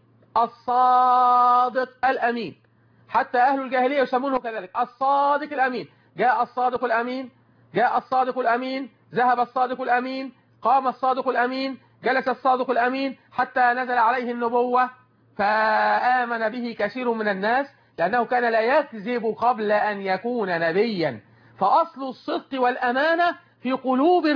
[SPEAKER 2] الأمين، حتى أهل الجاهلية يسمونه كذلك، الصادق الأمين. جاء الصادق الأمين، ذهب الصادق الأمين، قام الصادق الأمين، جلس الصادق الأمين، حتى نزل عليه النبوة فآمن به كثير من الناس، لأنه كان لا يكذب قبل أن يكون نبيا. فأصل الصدق والأمانة في قلوب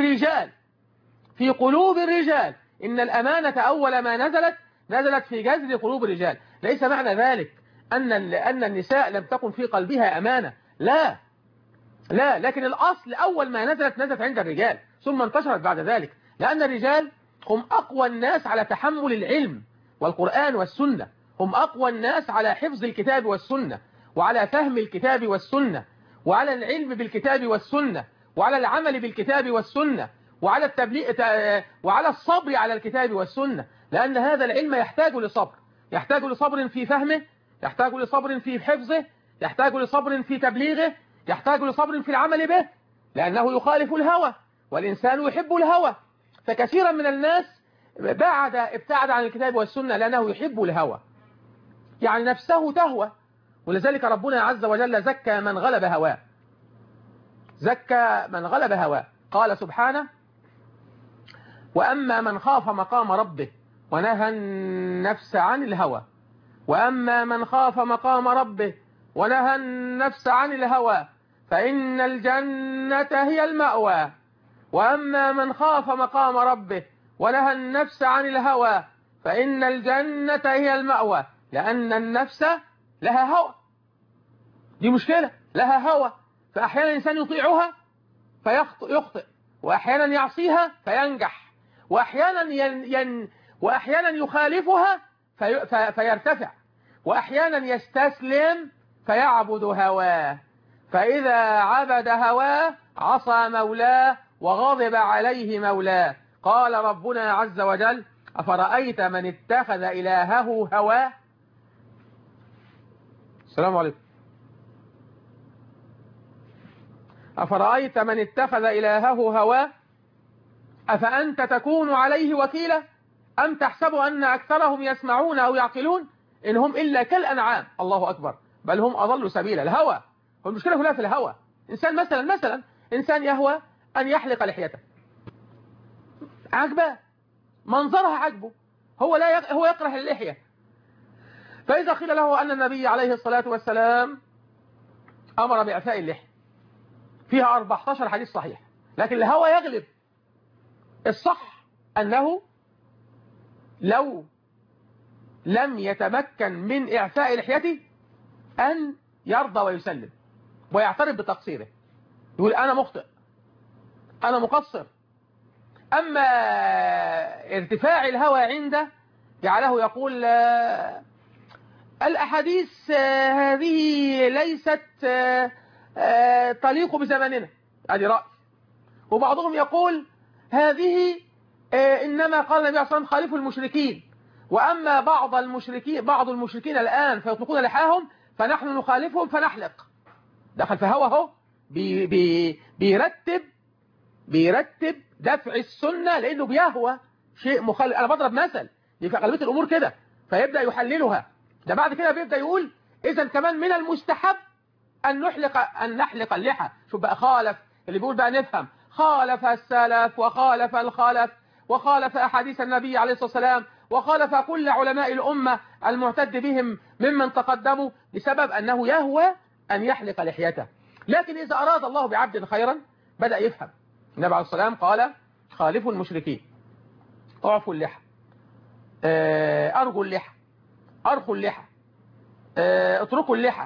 [SPEAKER 2] الرجال. إن الأمانة أول ما نزلت في جذر قلوب الرجال. ليس معنى ذلك أن النساء لم تكن في قلبها أمانة، لا، لكن الأصل أول ما نزلت عند الرجال، ثم انتشرت بعد ذلك، لأن الرجال هم أقوى الناس على تحمل العلم والقرآن والسنة، هم أقوى الناس على حفظ الكتاب والسنة، وعلى فهم الكتاب والسنة، وعلى العلم بالكتاب والسنة، وعلى العمل بالكتاب والسنة، وعلى التبليغ وعلى الصبر على الكتاب والسنة. لأن هذا العلم يحتاج لصبر في فهمه، يحتاج لصبر في حفظه، يحتاج لصبر في تبليغه، يحتاج لصبر في العمل به، لأنه يخالف الهوى، والإنسان يحب الهوى. فكثيرا من الناس ابتعد عن الكتاب والسنة لأنه يحب الهوى، يعني نفسه تهوى. ولذلك ربنا عز وجل زكى من غلب هواه. قال سبحانه: وأما من خاف مقام ربه ونهى النفس عن الهوى فإن الجنة هي المأوى. وأما من خاف مقام ربه ونهى النفس عن الهوى فإن الجنة هي المأوى. لأن النفس لها هوى، دي مشكلة، لها هوى. فأحيانا الإنسان يطيعها فيخطئ، وأحيانا يعصيها فينجح، وأحيانا يخالفها فيرتفع، وأحيانا يستسلم فيعبد هواه. فإذا عبد هواه عصى مولاه وغضب عليه مولاه. قال ربنا عز وجل: أفرأيت من اتخذ إلهه هواه. السلام عليكم. أفرأيت من اتخذ إلهه هواه أفأنت تكون عليه وكيلا أم تحسب أن أكثرهم يسمعون أو يعقلون إن هم إلا كالأنعام. الله أكبر، بل هم أضلوا سبيلا. الهوى، والمشكلة كلها في الهوى. إنسان مثلا إنسان يهوى أن يحلق لحيته، عجبه، منظرها عجبه، هو يكره اللحية. فإذا قيل له أن النبي عليه الصلاة والسلام أمر بإعفاء اللحية، فيها 14 حديث صحيح، لكن الهوى يغلب. الصح أنه لو لم يتمكن من إعفاء لحيته أن يرضى ويسلم ويعترف بتقصيره، يقول أنا مخطئ، أنا مقصر. أما ارتفاع الهوى عنده جعله يقول الأحاديث هذه ليست تليق بزماننا، هذه رأي. وبعضهم يقول هذه إنما قال النبي صلى الله عليه وسلم خالفوا المشركين، وأما بعض المشركين الآن فيطلقون لحاهم فنحن نخالفهم فنحلق. دخل في هوا اهو بيرتب دفع السنة لأنه بيهوى شيء مخالف. أنا بضرب مثل في غالبية الأمور كده، فيبدأ يحللها. ده بعد كده بيبدأ يقول إذا كمان من المستحب أن نحلق اللحى. شوف بقى، خالف اللي بيقول بقى نفهم، خالف السلف وخالف الخلف وخالف أحاديث النبي عليه الصلاة والسلام وخالف كل علماء الأمة المعتد بهم ممن تقدموا بسبب أنه يهوى أن يحلق لحيته. لكن إذا أراد الله بعبد خيرا بدأ يفهم. النبي عليه الصلاة والسلام قال خالفوا المشركين، اعفوا اللحى، أرجوا اللحى، أرخوا اللحى، اتركوا اللحى،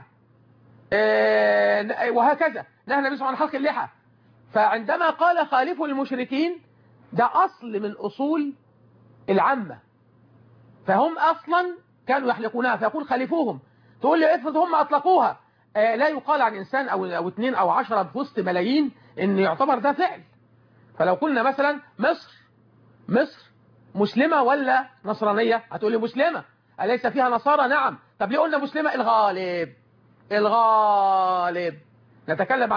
[SPEAKER 2] وهكذا نهى النبي صلى الله عليه وسلم عن حلق اللحى. فعندما قال خالفوا المشركين ده أصل من أصول العامة، فهم أصلا كانوا يحلقونها فيقول خالفوهم. تقول لي افرض هم أطلقوها، لا يقال عن إنسان أو 2 أو 10 في وسط ملايين إن يعتبر ده فعل. فلو قلنا مثلا مصر مسلمة ولا نصرانية؟ هتقول لي مسلمة. أليس فيها نصارى؟ نعم. طب ليه قلنا مسلمة؟ الغالب نتكلم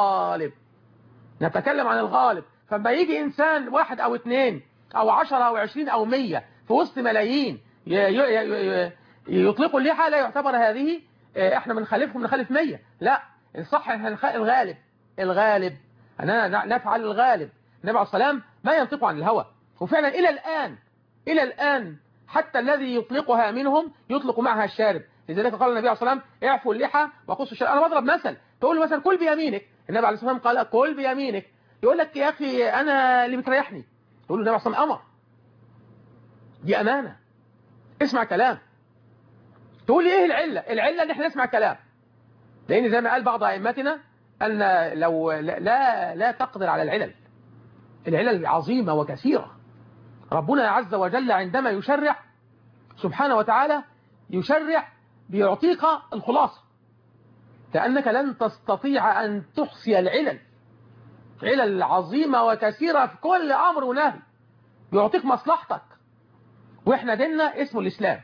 [SPEAKER 2] عن الغالب. فما يجي إنسان 1 أو 2 أو 10 أو 20 أو 100 في وسط ملايين يطلقوا اللحى، لا يعتبر هذه احنا بنخالفهم نخالف 100. لا، الصح الغالب أننا نفعل الغالب. النبي عليه السلام ما ينطق عن الهوى، وفعلا إلى الآن حتى الذي يطلقها منهم يطلق معها الشارب. لذلك قال النبي عليه الصلاة والسلام اعفوا اللحى وقصوا الشارب. أنا بضرب مثل، تقول له مثلا كل بيمينك، النبي عليه الصلاة والسلام قال كل بيمينك، يقول لك يا أخي أنا اللي بتريحني. تقول له النبي عليه الصلاة والسلام أمر، دي أمانة، اسمع كلام. تقول لي إيه العلة إن احنا نسمع كلام؟ لأن زي ما قال بعض أئمتنا أن لو لا تقدر على العلل عظيمة وكثيرة. ربنا عز وجل عندما يشرع سبحانه وتعالى يشرع بيعطيك الخلاصة، لأنك لن تستطيع أن تحصي علل عظيمة وكثيرة في كل أمر ونهي، بيعطيك مصلحتك. وإحنا ديننا اسمه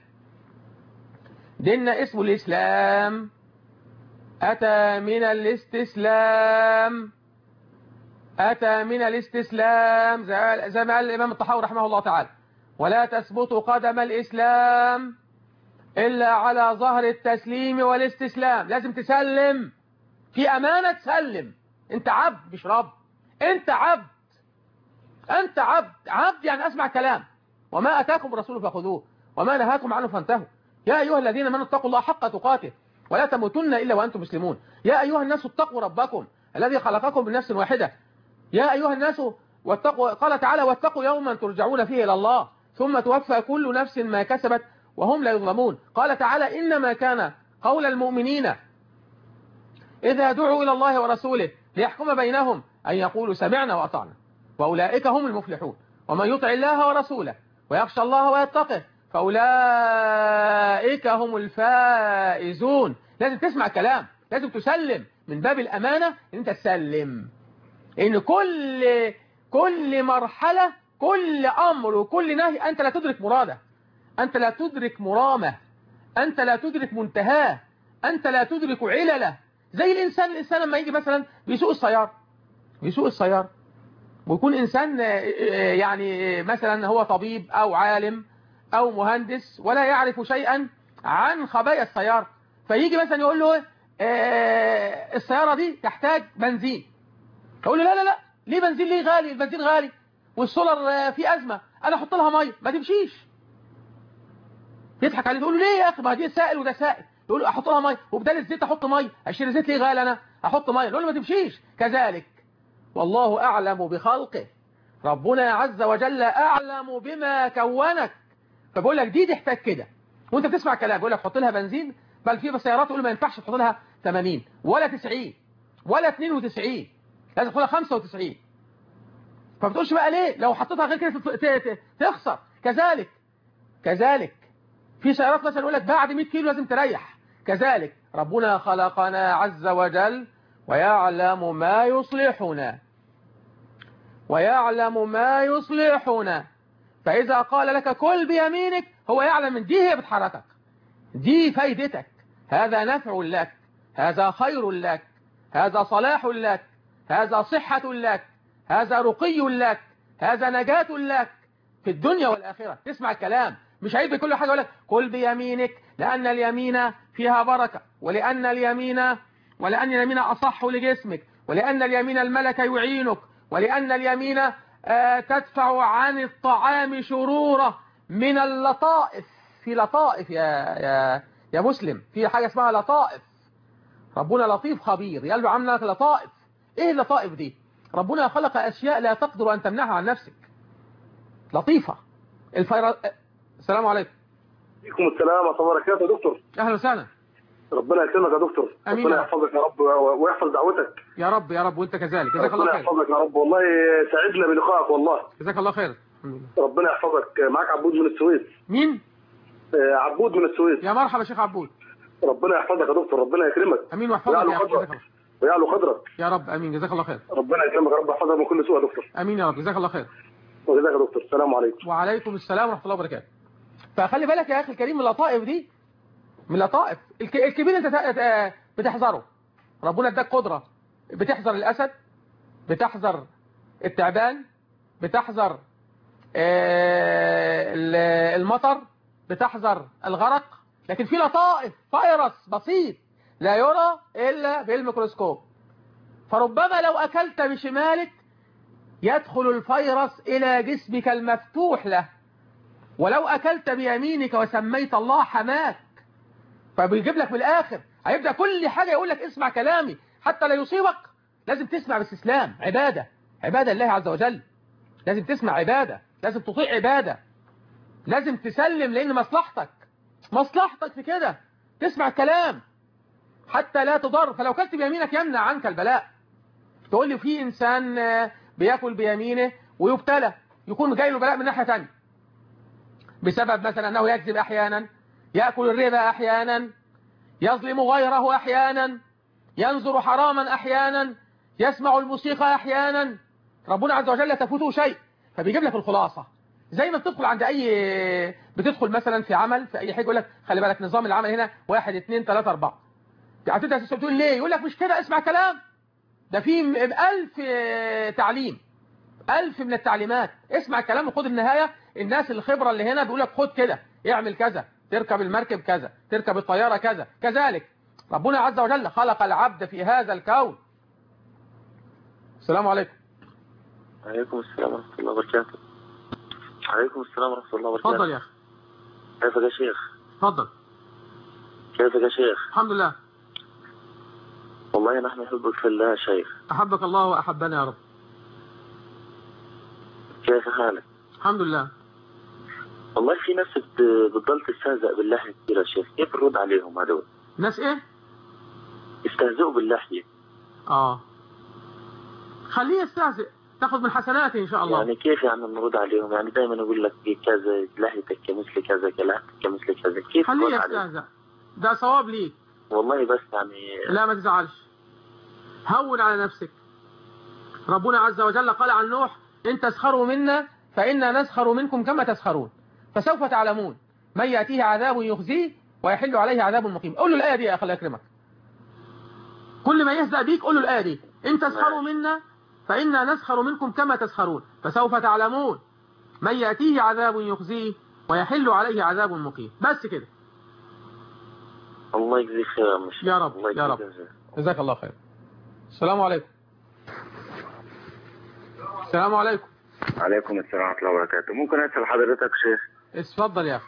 [SPEAKER 2] الإسلام، أتى من الاستسلام زي ما قال الإمام الطحاوي رحمه الله تعالى: ولا تثبت قدم الإسلام إلا على ظهر التسليم والاستسلام. لازم تسلم، في أمانة تسلم. أنت عبد مش رب، أنت عبد يعني أسمع كلام. وما أتاكم الرسول فخذوه وما نهاكم عنه فانتهوا. يا أيها الذين آمنوا اتقوا الله حق تقاته ولا تموتن إلا وأنتم مسلمون. يا أيها الناس اتقوا ربكم الذي خلقكم من نفس واحدة. يا أيها الناس قال تعالى: واتقوا يوما ترجعون فيه إلى الله ثم توفى كل نفس ما كسبت وهم لا يظلمون. قال تعالى: إنما كان قول المؤمنين إذا دعوا إلى الله ورسوله ليحكم بينهم أن يقولوا سمعنا وأطعنا وأولئك هم المفلحون. ومن يطع الله ورسوله ويخشى الله ويتقه فأولئك هم الفائزون. لازم تسمع كلام، لازم تسلم، من باب الأمانة إن أنت تسلم. إن كل مرحلة، كل أمر وكل نهي أنت لا تدرك مراده، أنت لا تدرك مرامه، أنت لا تدرك منتهاه، أنت لا تدرك علله. زي الإنسان لما يجي مثلا بيسوق السيارة ويكون إنسان يعني مثلا هو طبيب أو عالم أو مهندس ولا يعرف شيئا عن خبايا السيارة، فيجي مثلا يقول له السيارة دي تحتاج بنزين. يقول له لا ليه بنزين؟ ليه غالي؟ البنزين غالي والسولر فيه أزمة، أنا أحط لها مية. ما تمشيش. يضحك عليه، تقول له ليه يا أخي؟ ما دي سائل وده سائل. يقول له أحط لها مية، وبدال الزيت أحط مية، أشتري زيت ليه غالي؟ أنا أحط مية. يقول له ما تمشيش. كذلك والله أعلم بخلقه، ربنا عز وجل أعلم بما كونك، فبقول لك دي تحتاج كده. وانت بتسمع كلام بيقول لك حط لها بنزين، بل في سيارات تقول ما ينفعش تحط لها 80 ولا 90 ولا 92، لازم تحط لها 95. فبتقولش بقى ليه لو حطيتها غير كده تخسر. كذلك في سيارات مثلا يقول لك بعد 100 كيلو لازم تريح. كذلك ربنا خلقنا عز وجل ويعلم ما يصلحنا، فإذا قال لك كل بيمينك هو يعلم ان دي هي بتحركك، دي فايدتك، هذا نفع لك، هذا خير لك، هذا صلاح لك، هذا صحة لك، هذا رقي لك، هذا نجاة لك في الدنيا والآخرة. تسمع الكلام، مش هيدي كل حاجة يقول لك كل بيمينك لأن اليمين فيها بركة، ولأن اليمين أصح لجسمك، ولأن اليمين الملك يعينك، ولأن اليمين تدفع عن الطعام شروره من اللطائف. في لطائف يا مسلم، في حاجة اسمها لطائف. ربنا لطيف خبير، يقول له عملك لطائف. ايه اللطائف دي؟ ربنا خلق أشياء لا تقدر أن تمنعها عن نفسك، لطيفة. السلام عليكم.
[SPEAKER 3] عليكم السلام ورحمة الله وبركاته يا دكتور.
[SPEAKER 2] أهلا وسهلا.
[SPEAKER 3] ربنا يكرمك يا دكتور.
[SPEAKER 2] أمين.
[SPEAKER 3] ربنا يحفظك يا رب ويحفظ دعوتك.
[SPEAKER 2] يا رب يا رب، وأنت كذلك. جزاك الله خير.
[SPEAKER 3] ربنا يحفظك يا رب، والله سعدنا بلقائك والله.
[SPEAKER 2] جزاك الله خير.
[SPEAKER 3] ربنا يحفظك. معاك عبود من السويس.
[SPEAKER 2] مين؟
[SPEAKER 3] عبود من السويس.
[SPEAKER 2] يا مرحبا شيخ عبود.
[SPEAKER 3] ربنا يحفظك يا دكتور، ربنا يكرمك.
[SPEAKER 2] امين ويحفظك يا رب.
[SPEAKER 3] ويعلو قدرك
[SPEAKER 2] يا رب. امين. جزاك الله خير.
[SPEAKER 3] ربنا يكرمك يا رب، يحفظك من كل سوء يا دكتور.
[SPEAKER 2] امين يا رب. جزاك الله خير.
[SPEAKER 3] وجزاك يا دكتور. السلام عليكم.
[SPEAKER 2] وعليكم السلام ورحمه الله وبركاته. فخلي بالك يا اخي الكريم، من اللطائف دي، من اللطائف. الكبير انت بتحذره، ربنا اداك قدره، بتحذر الاسد، بتحذر التعبان، بتحذر المطر، بتحذر الغرق. لكن في لطائف، فيروس بسيط لا يرى إلا بالميكروسكوب، فربما لو أكلت بشمالك يدخل الفيروس إلى جسمك المفتوح له، ولو أكلت بيمينك وسميت الله حماك. فبيجيب لك من الآخر، هيبدأ كل حاجة يقول لك اسمع كلامي حتى لا يصيبك. لازم تسمع باستسلام، عبادة الله عز وجل. لازم تسمع عبادة، لازم تطيع عبادة، لازم تسلم، لأن مصلحتك في كده تسمع الكلام حتى لا تضر. فلو كلت بيمينك يمنع عنك البلاء. تقول لي في إنسان بيأكل بيمينه ويبتلى، يكون جاي له بلاء من ناحية تانية بسبب مثلا أنه يكذب أحيانا، يأكل الربا أحيانا، يظلم غيره أحيانا، ينظر حراما أحيانا، يسمع الموسيقى أحيانا. ربنا عز وجل لا تفوته شيء، فبيجيب لك الخلاصة. زي ما بتدخل عند بتدخل مثلا في عمل، في أي حاجة يقول لك خلي بالك نظام العمل هنا 1 2 3 4. هتبدأ تقول ليه؟ يقول لك مش كده، اسمع كلام، ده في 1000 تعليم، 1000 من التعليمات. اسمع الكلام وخد النهاية. الناس الخبرة اللي هنا بيقول لك خد كده، اعمل كذا، تركب المركب كذا، تركب الطيارة كذا. كذلك ربنا عز وجل خلق العبد في هذا الكون. السلام عليكم.
[SPEAKER 6] عليكم السلام ورحمة الله وبركاته. عليكم السلام ورحمة الله وبركاته.
[SPEAKER 2] تفضل يا أخي.
[SPEAKER 6] كيفك يا شيخ؟
[SPEAKER 2] تفضل.
[SPEAKER 6] كيفك يا شيخ؟
[SPEAKER 2] الحمد لله.
[SPEAKER 6] والله نحن نحبك في الله يا شيخ.
[SPEAKER 2] أحبك الله وأحبنا يا رب.
[SPEAKER 6] كيف حالك؟
[SPEAKER 2] الحمد لله.
[SPEAKER 6] والله في ناس بتضل تستهزأ باللحية كثير يا شيخ، كيف نرد عليهم هذول؟
[SPEAKER 2] ناس إيه؟
[SPEAKER 6] يستهزئوا باللحية.
[SPEAKER 2] خليه يستهزئ، تاخذ من حسناته إن شاء الله.
[SPEAKER 6] يعني كيف يعني نرد عليهم؟ يعني دائما يقول لك كذا، لحيتك كمثل كذا، لحيتك كمثل كذا، كيف
[SPEAKER 2] خليه يستهزئ، ده صواب ليك
[SPEAKER 6] والله. بس يعني
[SPEAKER 2] لا ما تزعلش، هون على نفسك. ربنا عز وجل قال عن نوح إن تسخروا منا فإنا نسخر منكم كما تسخرون، فسوف تعلمون من يأتيه عذاب يخزيه ويحل عليه عذاب مقيم. قول له الآية دي يا أخي الله يكرمك، كل ما يهزأ بيك قول له الآية دي، إن تسخروا منا فإنا نسخر منكم كما تسخرون فسوف تعلمون من يأتيه عذاب يخزيه ويحل عليه عذاب مقيم. بس كده.
[SPEAKER 6] الله يجزيك خير
[SPEAKER 2] يا رب. يا رب. جزاك الله خير. السلام عليكم. السلام عليكم.
[SPEAKER 7] عليكم السلام ورحمة الله وبركاته. ممكن أسأل حضرتك شيخ؟
[SPEAKER 2] اتفضل يا أخي.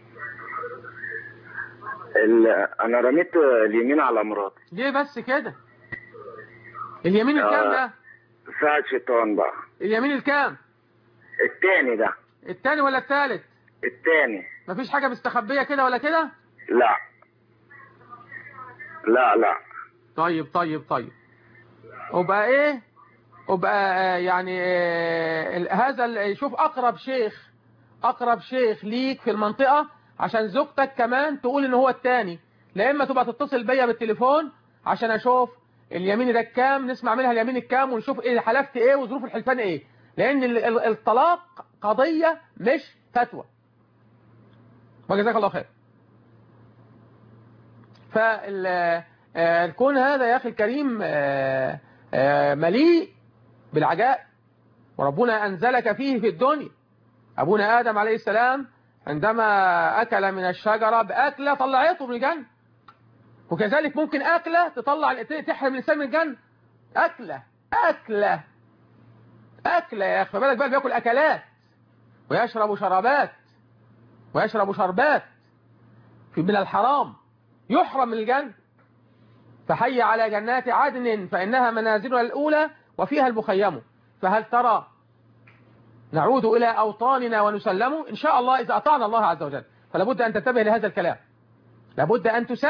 [SPEAKER 7] أنا رميت اليمين على مراتي.
[SPEAKER 2] ليه بس كده؟ اليمين الكام ده؟
[SPEAKER 7] ساعة شيطان بقى.
[SPEAKER 2] اليمين الكام؟
[SPEAKER 7] التاني ده.
[SPEAKER 2] التاني ولا التالت؟
[SPEAKER 7] التاني.
[SPEAKER 2] مفيش حاجة مستخبية كده ولا كده؟
[SPEAKER 7] لا لا لا.
[SPEAKER 2] طيب وبقى ايه؟ وبقى يعني هذا شوف اقرب شيخ ليك في المنطقة، عشان زوجتك كمان تقول ان هو التاني. لا اما تبقى تتصل بيا بالتليفون عشان اشوف اليمين ده كام، نسمع منها اليمين الكام ونشوف ايه حلفت ايه وظروف الحلفان ايه، لان الطلاق قضية مش فتوى. وجزاك الله خير. فالكون هذا يا أخي الكريم مليء بالعجائب، وربنا أنزلك فيه في الدنيا. أبونا آدم عليه السلام عندما أكل من الشجرة بأكلة طلعته من الجنة، وكذلك ممكن أكلة تحرم الإنسان من الجنة. أكلة يا أخي، فبالك بقى بيأكل أكلات ويشرب شربات من الحرام، يحرم من الجنة. فحي على جنات عدن فإنها منازلنا الأولى وفيها المخيم. فهل ترى نعود إلى أوطاننا ونسلم؟ إن شاء الله إذا أطعنا الله عز وجل. فلابد أن تنتبه لهذا الكلام، لابد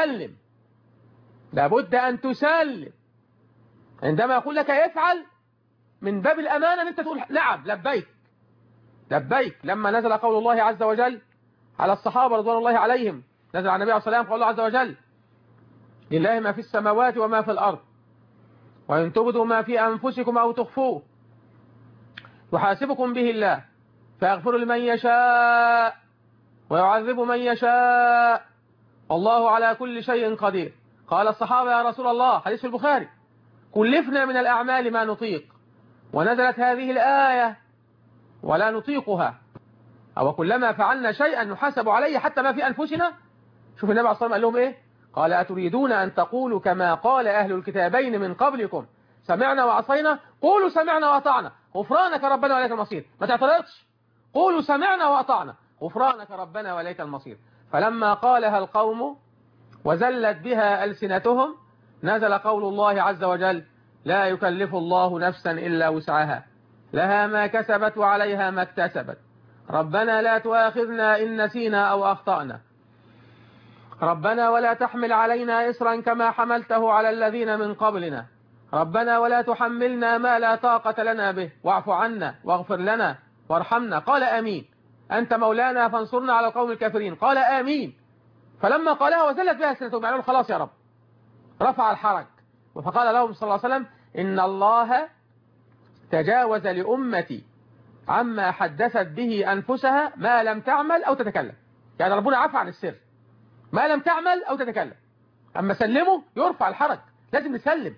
[SPEAKER 2] أن تسلم عندما يقول لك افعل، من باب الأمانة أن أنت تقول نعم لبيك. لما نزل قول الله عز وجل على الصحابة رضوان الله عليهم، نزل على النبي عليه الصلاة والسلام قول الله عز وجل لله ما في السماوات وما في الأرض وإن تبدوا ما في أنفسكم أو تخفوه يحاسبكم به الله فيغفر لمن يشاء ويعذب من يشاء والله على كل شيء قدير. قال الصحابة يا رسول الله، حديث في البخاري، كلفنا من الأعمال ما نطيق، ونزلت هذه الآية ولا نطيقها، أو كلما فعلنا شيئا نحاسب عليه حتى ما في أنفسنا. شوف النبي عليه الصلاة والسلام قال لهم إيه؟ قال أتريدون أن تقولوا كما قال أهل الكتابين من قبلكم سمعنا وعصينا؟ قولوا سمعنا وأطعنا غفرانك ربنا وإليك المصير. ما تعترضش، قولوا سمعنا وأطعنا غفرانك ربنا وإليك المصير. فلما قالها القوم وزلت بها ألسنتهم نزل قول الله عز وجل لا يكلف الله نفسا إلا وسعها لها ما كسبت وعليها ما اكتسبت ربنا لا تؤاخذنا إن نسينا أو أخطأنا ربنا ولا تحمل علينا إصرا كما حملته على الذين من قبلنا ربنا ولا تحملنا ما لا طاقة لنا به واعف عنا واغفر لنا وارحمنا. قال آمين. أنت مولانا فانصرنا على القوم الكافرين. قال آمين. فلما قالها وزلت بها ألسنتهم يعني خلاص يا رب، رفع الحرج. فقال لهم صلى الله عليه وسلم إن الله تجاوز لأمتي عما حدثت به أنفسها ما لم تعمل أو تتكلم. يعني ربنا عفى عن السر ما لم تعمل أو تتكلم. أما سلمه يرفع الحرج. لازم نسلم.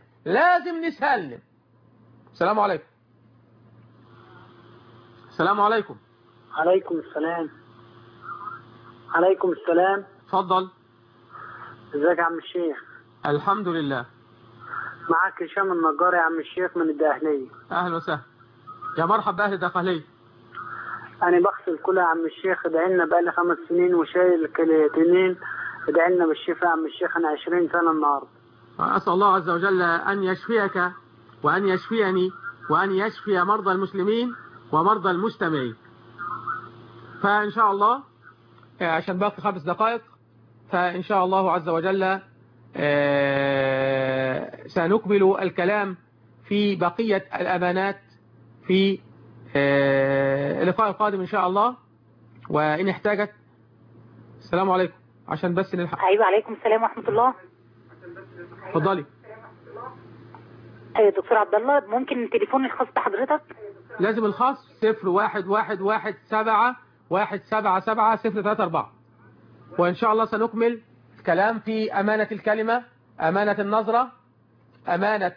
[SPEAKER 2] السلام عليكم. السلام عليكم.
[SPEAKER 8] عليكم السلام. عليكم السلام.
[SPEAKER 2] اتفضل.
[SPEAKER 8] ازيك يا عم الشيخ؟
[SPEAKER 2] الحمد لله.
[SPEAKER 8] معاك هشام النجار يا عم الشيخ من الدقهلية.
[SPEAKER 2] أهلا وسهلا. يا مرحب بأهل الدقهلية.
[SPEAKER 8] أنا بغسل كلها يا عم الشيخ، ادعي لنا بقالي 5 سنين وشايل كليتين، ادعي لنا بالشفاء يا عم الشيخ. أنا 20 سنة النهارده.
[SPEAKER 2] أسأل الله عز وجل أن يشفيك وأن يشفيني وأن يشفي مرضى المسلمين ومرضى المستمعين. فإن شاء الله عشان باقي 5 دقائق فإن شاء الله عز وجل سنكمل الكلام في بقية الأمانات في اللقاء القادم إن شاء الله. وإن احتاجت. السلام عليكم. عشان بس نلحق.
[SPEAKER 9] أيوة عليكم السلام ورحمة الله.
[SPEAKER 2] اتفضلي.
[SPEAKER 9] أيوة دكتور عبد الله، ممكن التليفون الخاص بحضرتك؟
[SPEAKER 2] لازم الخاص 0111177034. وإن شاء الله سنكمل الكلام في أمانة الكلمة، أمانة النظرة، أمانة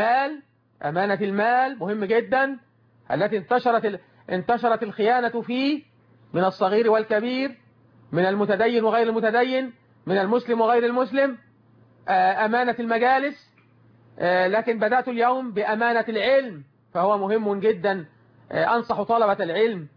[SPEAKER 2] المال مهم جدا التي انتشرت الخيانة فيه من الصغير والكبير، من المتدين وغير المتدين، من المسلم وغير المسلم. أمانة المجالس، لكن بدأت اليوم بأمانة العلم فهو مهم جدا. أنصح طلبة العلم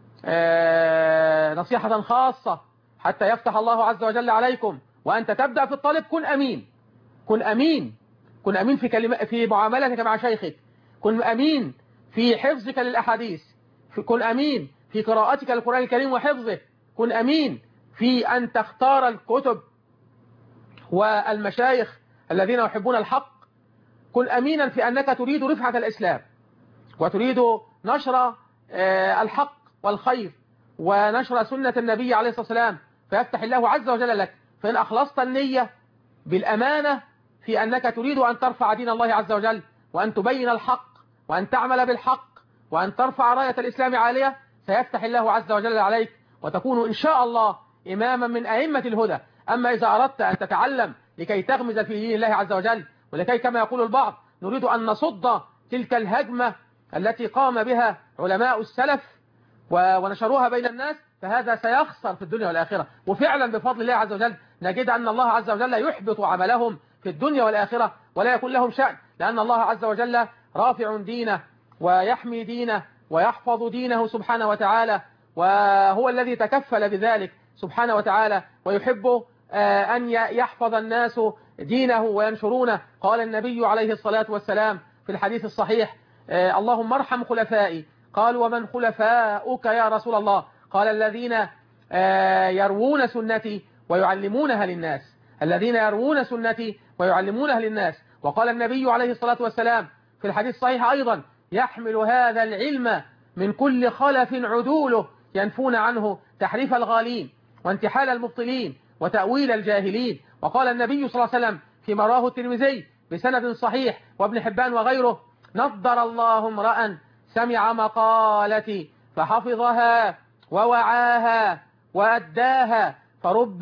[SPEAKER 2] نصيحة خاصة حتى يفتح الله عز وجل عليكم وأنت تبدأ في الطالب. كن أمين في معاملتك مع شيخك، كن أمين في حفظك للأحاديث، كن أمين في قراءتك للقرآن الكريم وحفظه، كن أمين في أن تختار الكتب والمشايخ الذين يحبون الحق، كن أمينا في أنك تريد رفعة الإسلام وتريد نشر الحق والخير ونشر سنة النبي عليه الصلاة والسلام فيفتح الله عز وجل لك. فإن أخلصت النية بالأمانة في أنك تريد أن ترفع دين الله عز وجل وأن تبين الحق وأن تعمل بالحق وأن ترفع راية الإسلام عالية سيفتح الله عز وجل عليك وتكون إن شاء الله إماما من أئمة الهدى. أما إذا أردت أن تتعلم لكي تغمز في دين الله عز وجل، ولكي كما يقول البعض نريد أن نصد تلك الهجمة التي قام بها علماء السلف ونشروها بين الناس، فهذا سيخسر في الدنيا والآخرة. وفعلا بفضل الله عز وجل نجد أن الله عز وجل يحبط عملهم في الدنيا والآخرة ولا يكون لهم شأن، لأن الله عز وجل رافع دينه ويحمي دينه ويحفظ دينه سبحانه وتعالى، وهو الذي تكفل بذلك سبحانه وتعالى، ويحب أن يحفظ الناس دينه وينشرونه. قال النبي عليه الصلاة والسلام في الحديث الصحيح: اللهم ارحم خلفائي. قالوا: ومن خلفاؤك يا رسول الله؟ قال: الذين يروون سنتي ويعلمونها للناس، الذين يروون سنتي ويعلمونها للناس. وقال النبي عليه الصلاة والسلام في الحديث الصحيح أيضا: يحمل هذا العلم من كل خلف عدوله ينفون عنه تحريف الغالين وانتحال المبطلين وتأويل الجاهلين. وقال النبي صلى الله عليه وسلم فيما رواه الترمذي بسند صحيح وابن حبان وغيره: نضر الله امرأ سمع مقالتي فحفظها ووعاها وأداها، فرب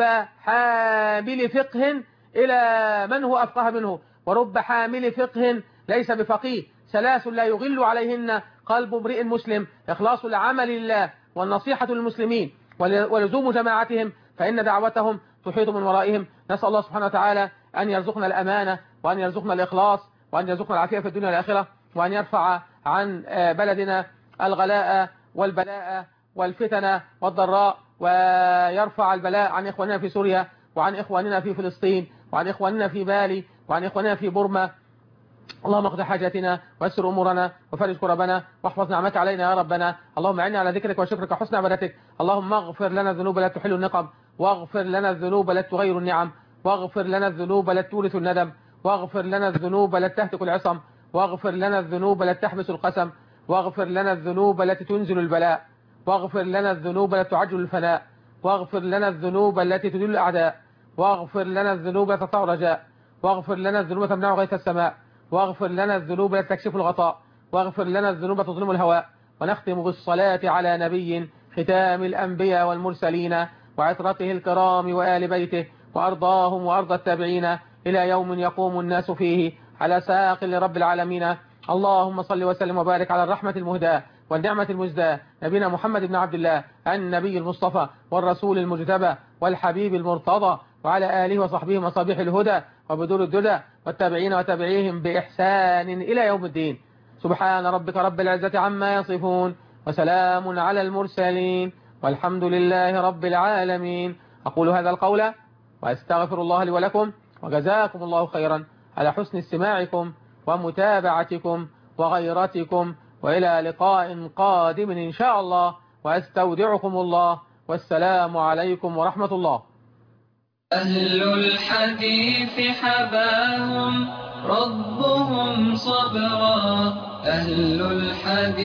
[SPEAKER 2] حامل فقه إلى من هو أفقه منه، ورب حامل فقه ليس بفقيه. ثلاث لا يغل عليهن قلب امرئ مسلم: إخلاص العمل لله، والنصيحة للمسلمين، ولزوم جماعتهم، فإن دعوتهم تحيط من ورائهم. نسأل الله سبحانه وتعالى أن يرزقنا الأمانة، وأن يرزقنا الإخلاص، وأن يرزقنا العافية في الدنيا والآخرة، وأن يرفع عن بلدنا الغلاء والبلاء والفتن والضراء، ويرفع البلاء عن إخواننا في سوريا، وعن إخواننا في فلسطين، وعن إخواننا في بالي، وعن إخواننا في بورما. اللهم اقض حاجاتنا ويسر أمورنا وفرج كربنا واحفظ نعمتك علينا يا ربنا. اللهم أعني على ذكرك وشكرك وحسن عبادتك. اللهم اغفر لنا الذنوب التي تحل النقم، واغفر لنا الذنوب التي تغير النعم، واغفر لنا الذنوب التي تورث الندم، واغفر لنا الذنوب التي تهتك العصم، واغفر لنا الذنوب التي تحبس القسم، واغفر لنا الذنوب التي تنزل البلاء، واغفر لنا الذنوب التي تعجل الفناء، واغفر لنا الذنوب التي تدل الأعداء، واغفر لنا الذنوب التي تطع الرجاء، واغفر لنا الذنوب التي تمنع غيث السماء، واغفر لنا الذنوب التي تكشف الغطاء، واغفر لنا الذنوب التي تظلم الهواء. ونختم بالصلاة على نبي ختام الأنبياء والمرسلين وعطرته الكرام وآل بيته وأرضاهم وأرض التابعين إلى يوم يقوم الناس فيه على ساق لرب العالمين. اللهم صل وسلم وبارك على الرحمة المهداة والنعمة المزداة نبينا محمد بن عبد الله النبي المصطفى والرسول المجتبى والحبيب المرتضى، وعلى آله وصحبه مصابيح الهدى وبدور الدجى والتابعين وتابعيهم بإحسان إلى يوم الدين. سبحان ربك رب العزة عما يصفون، وسلام على المرسلين، والحمد لله رب العالمين. أقول هذا القول وأستغفر الله لي ولكم، وجزاكم الله خيرا على حسن استماعكم ومتابعتكم وغيرتكم، وإلى لقاء قادم إن شاء الله، وأستودعكم الله، والسلام عليكم ورحمة الله.
[SPEAKER 1] أهل الحديث حباهم ربهم صبرا، أهل الحديث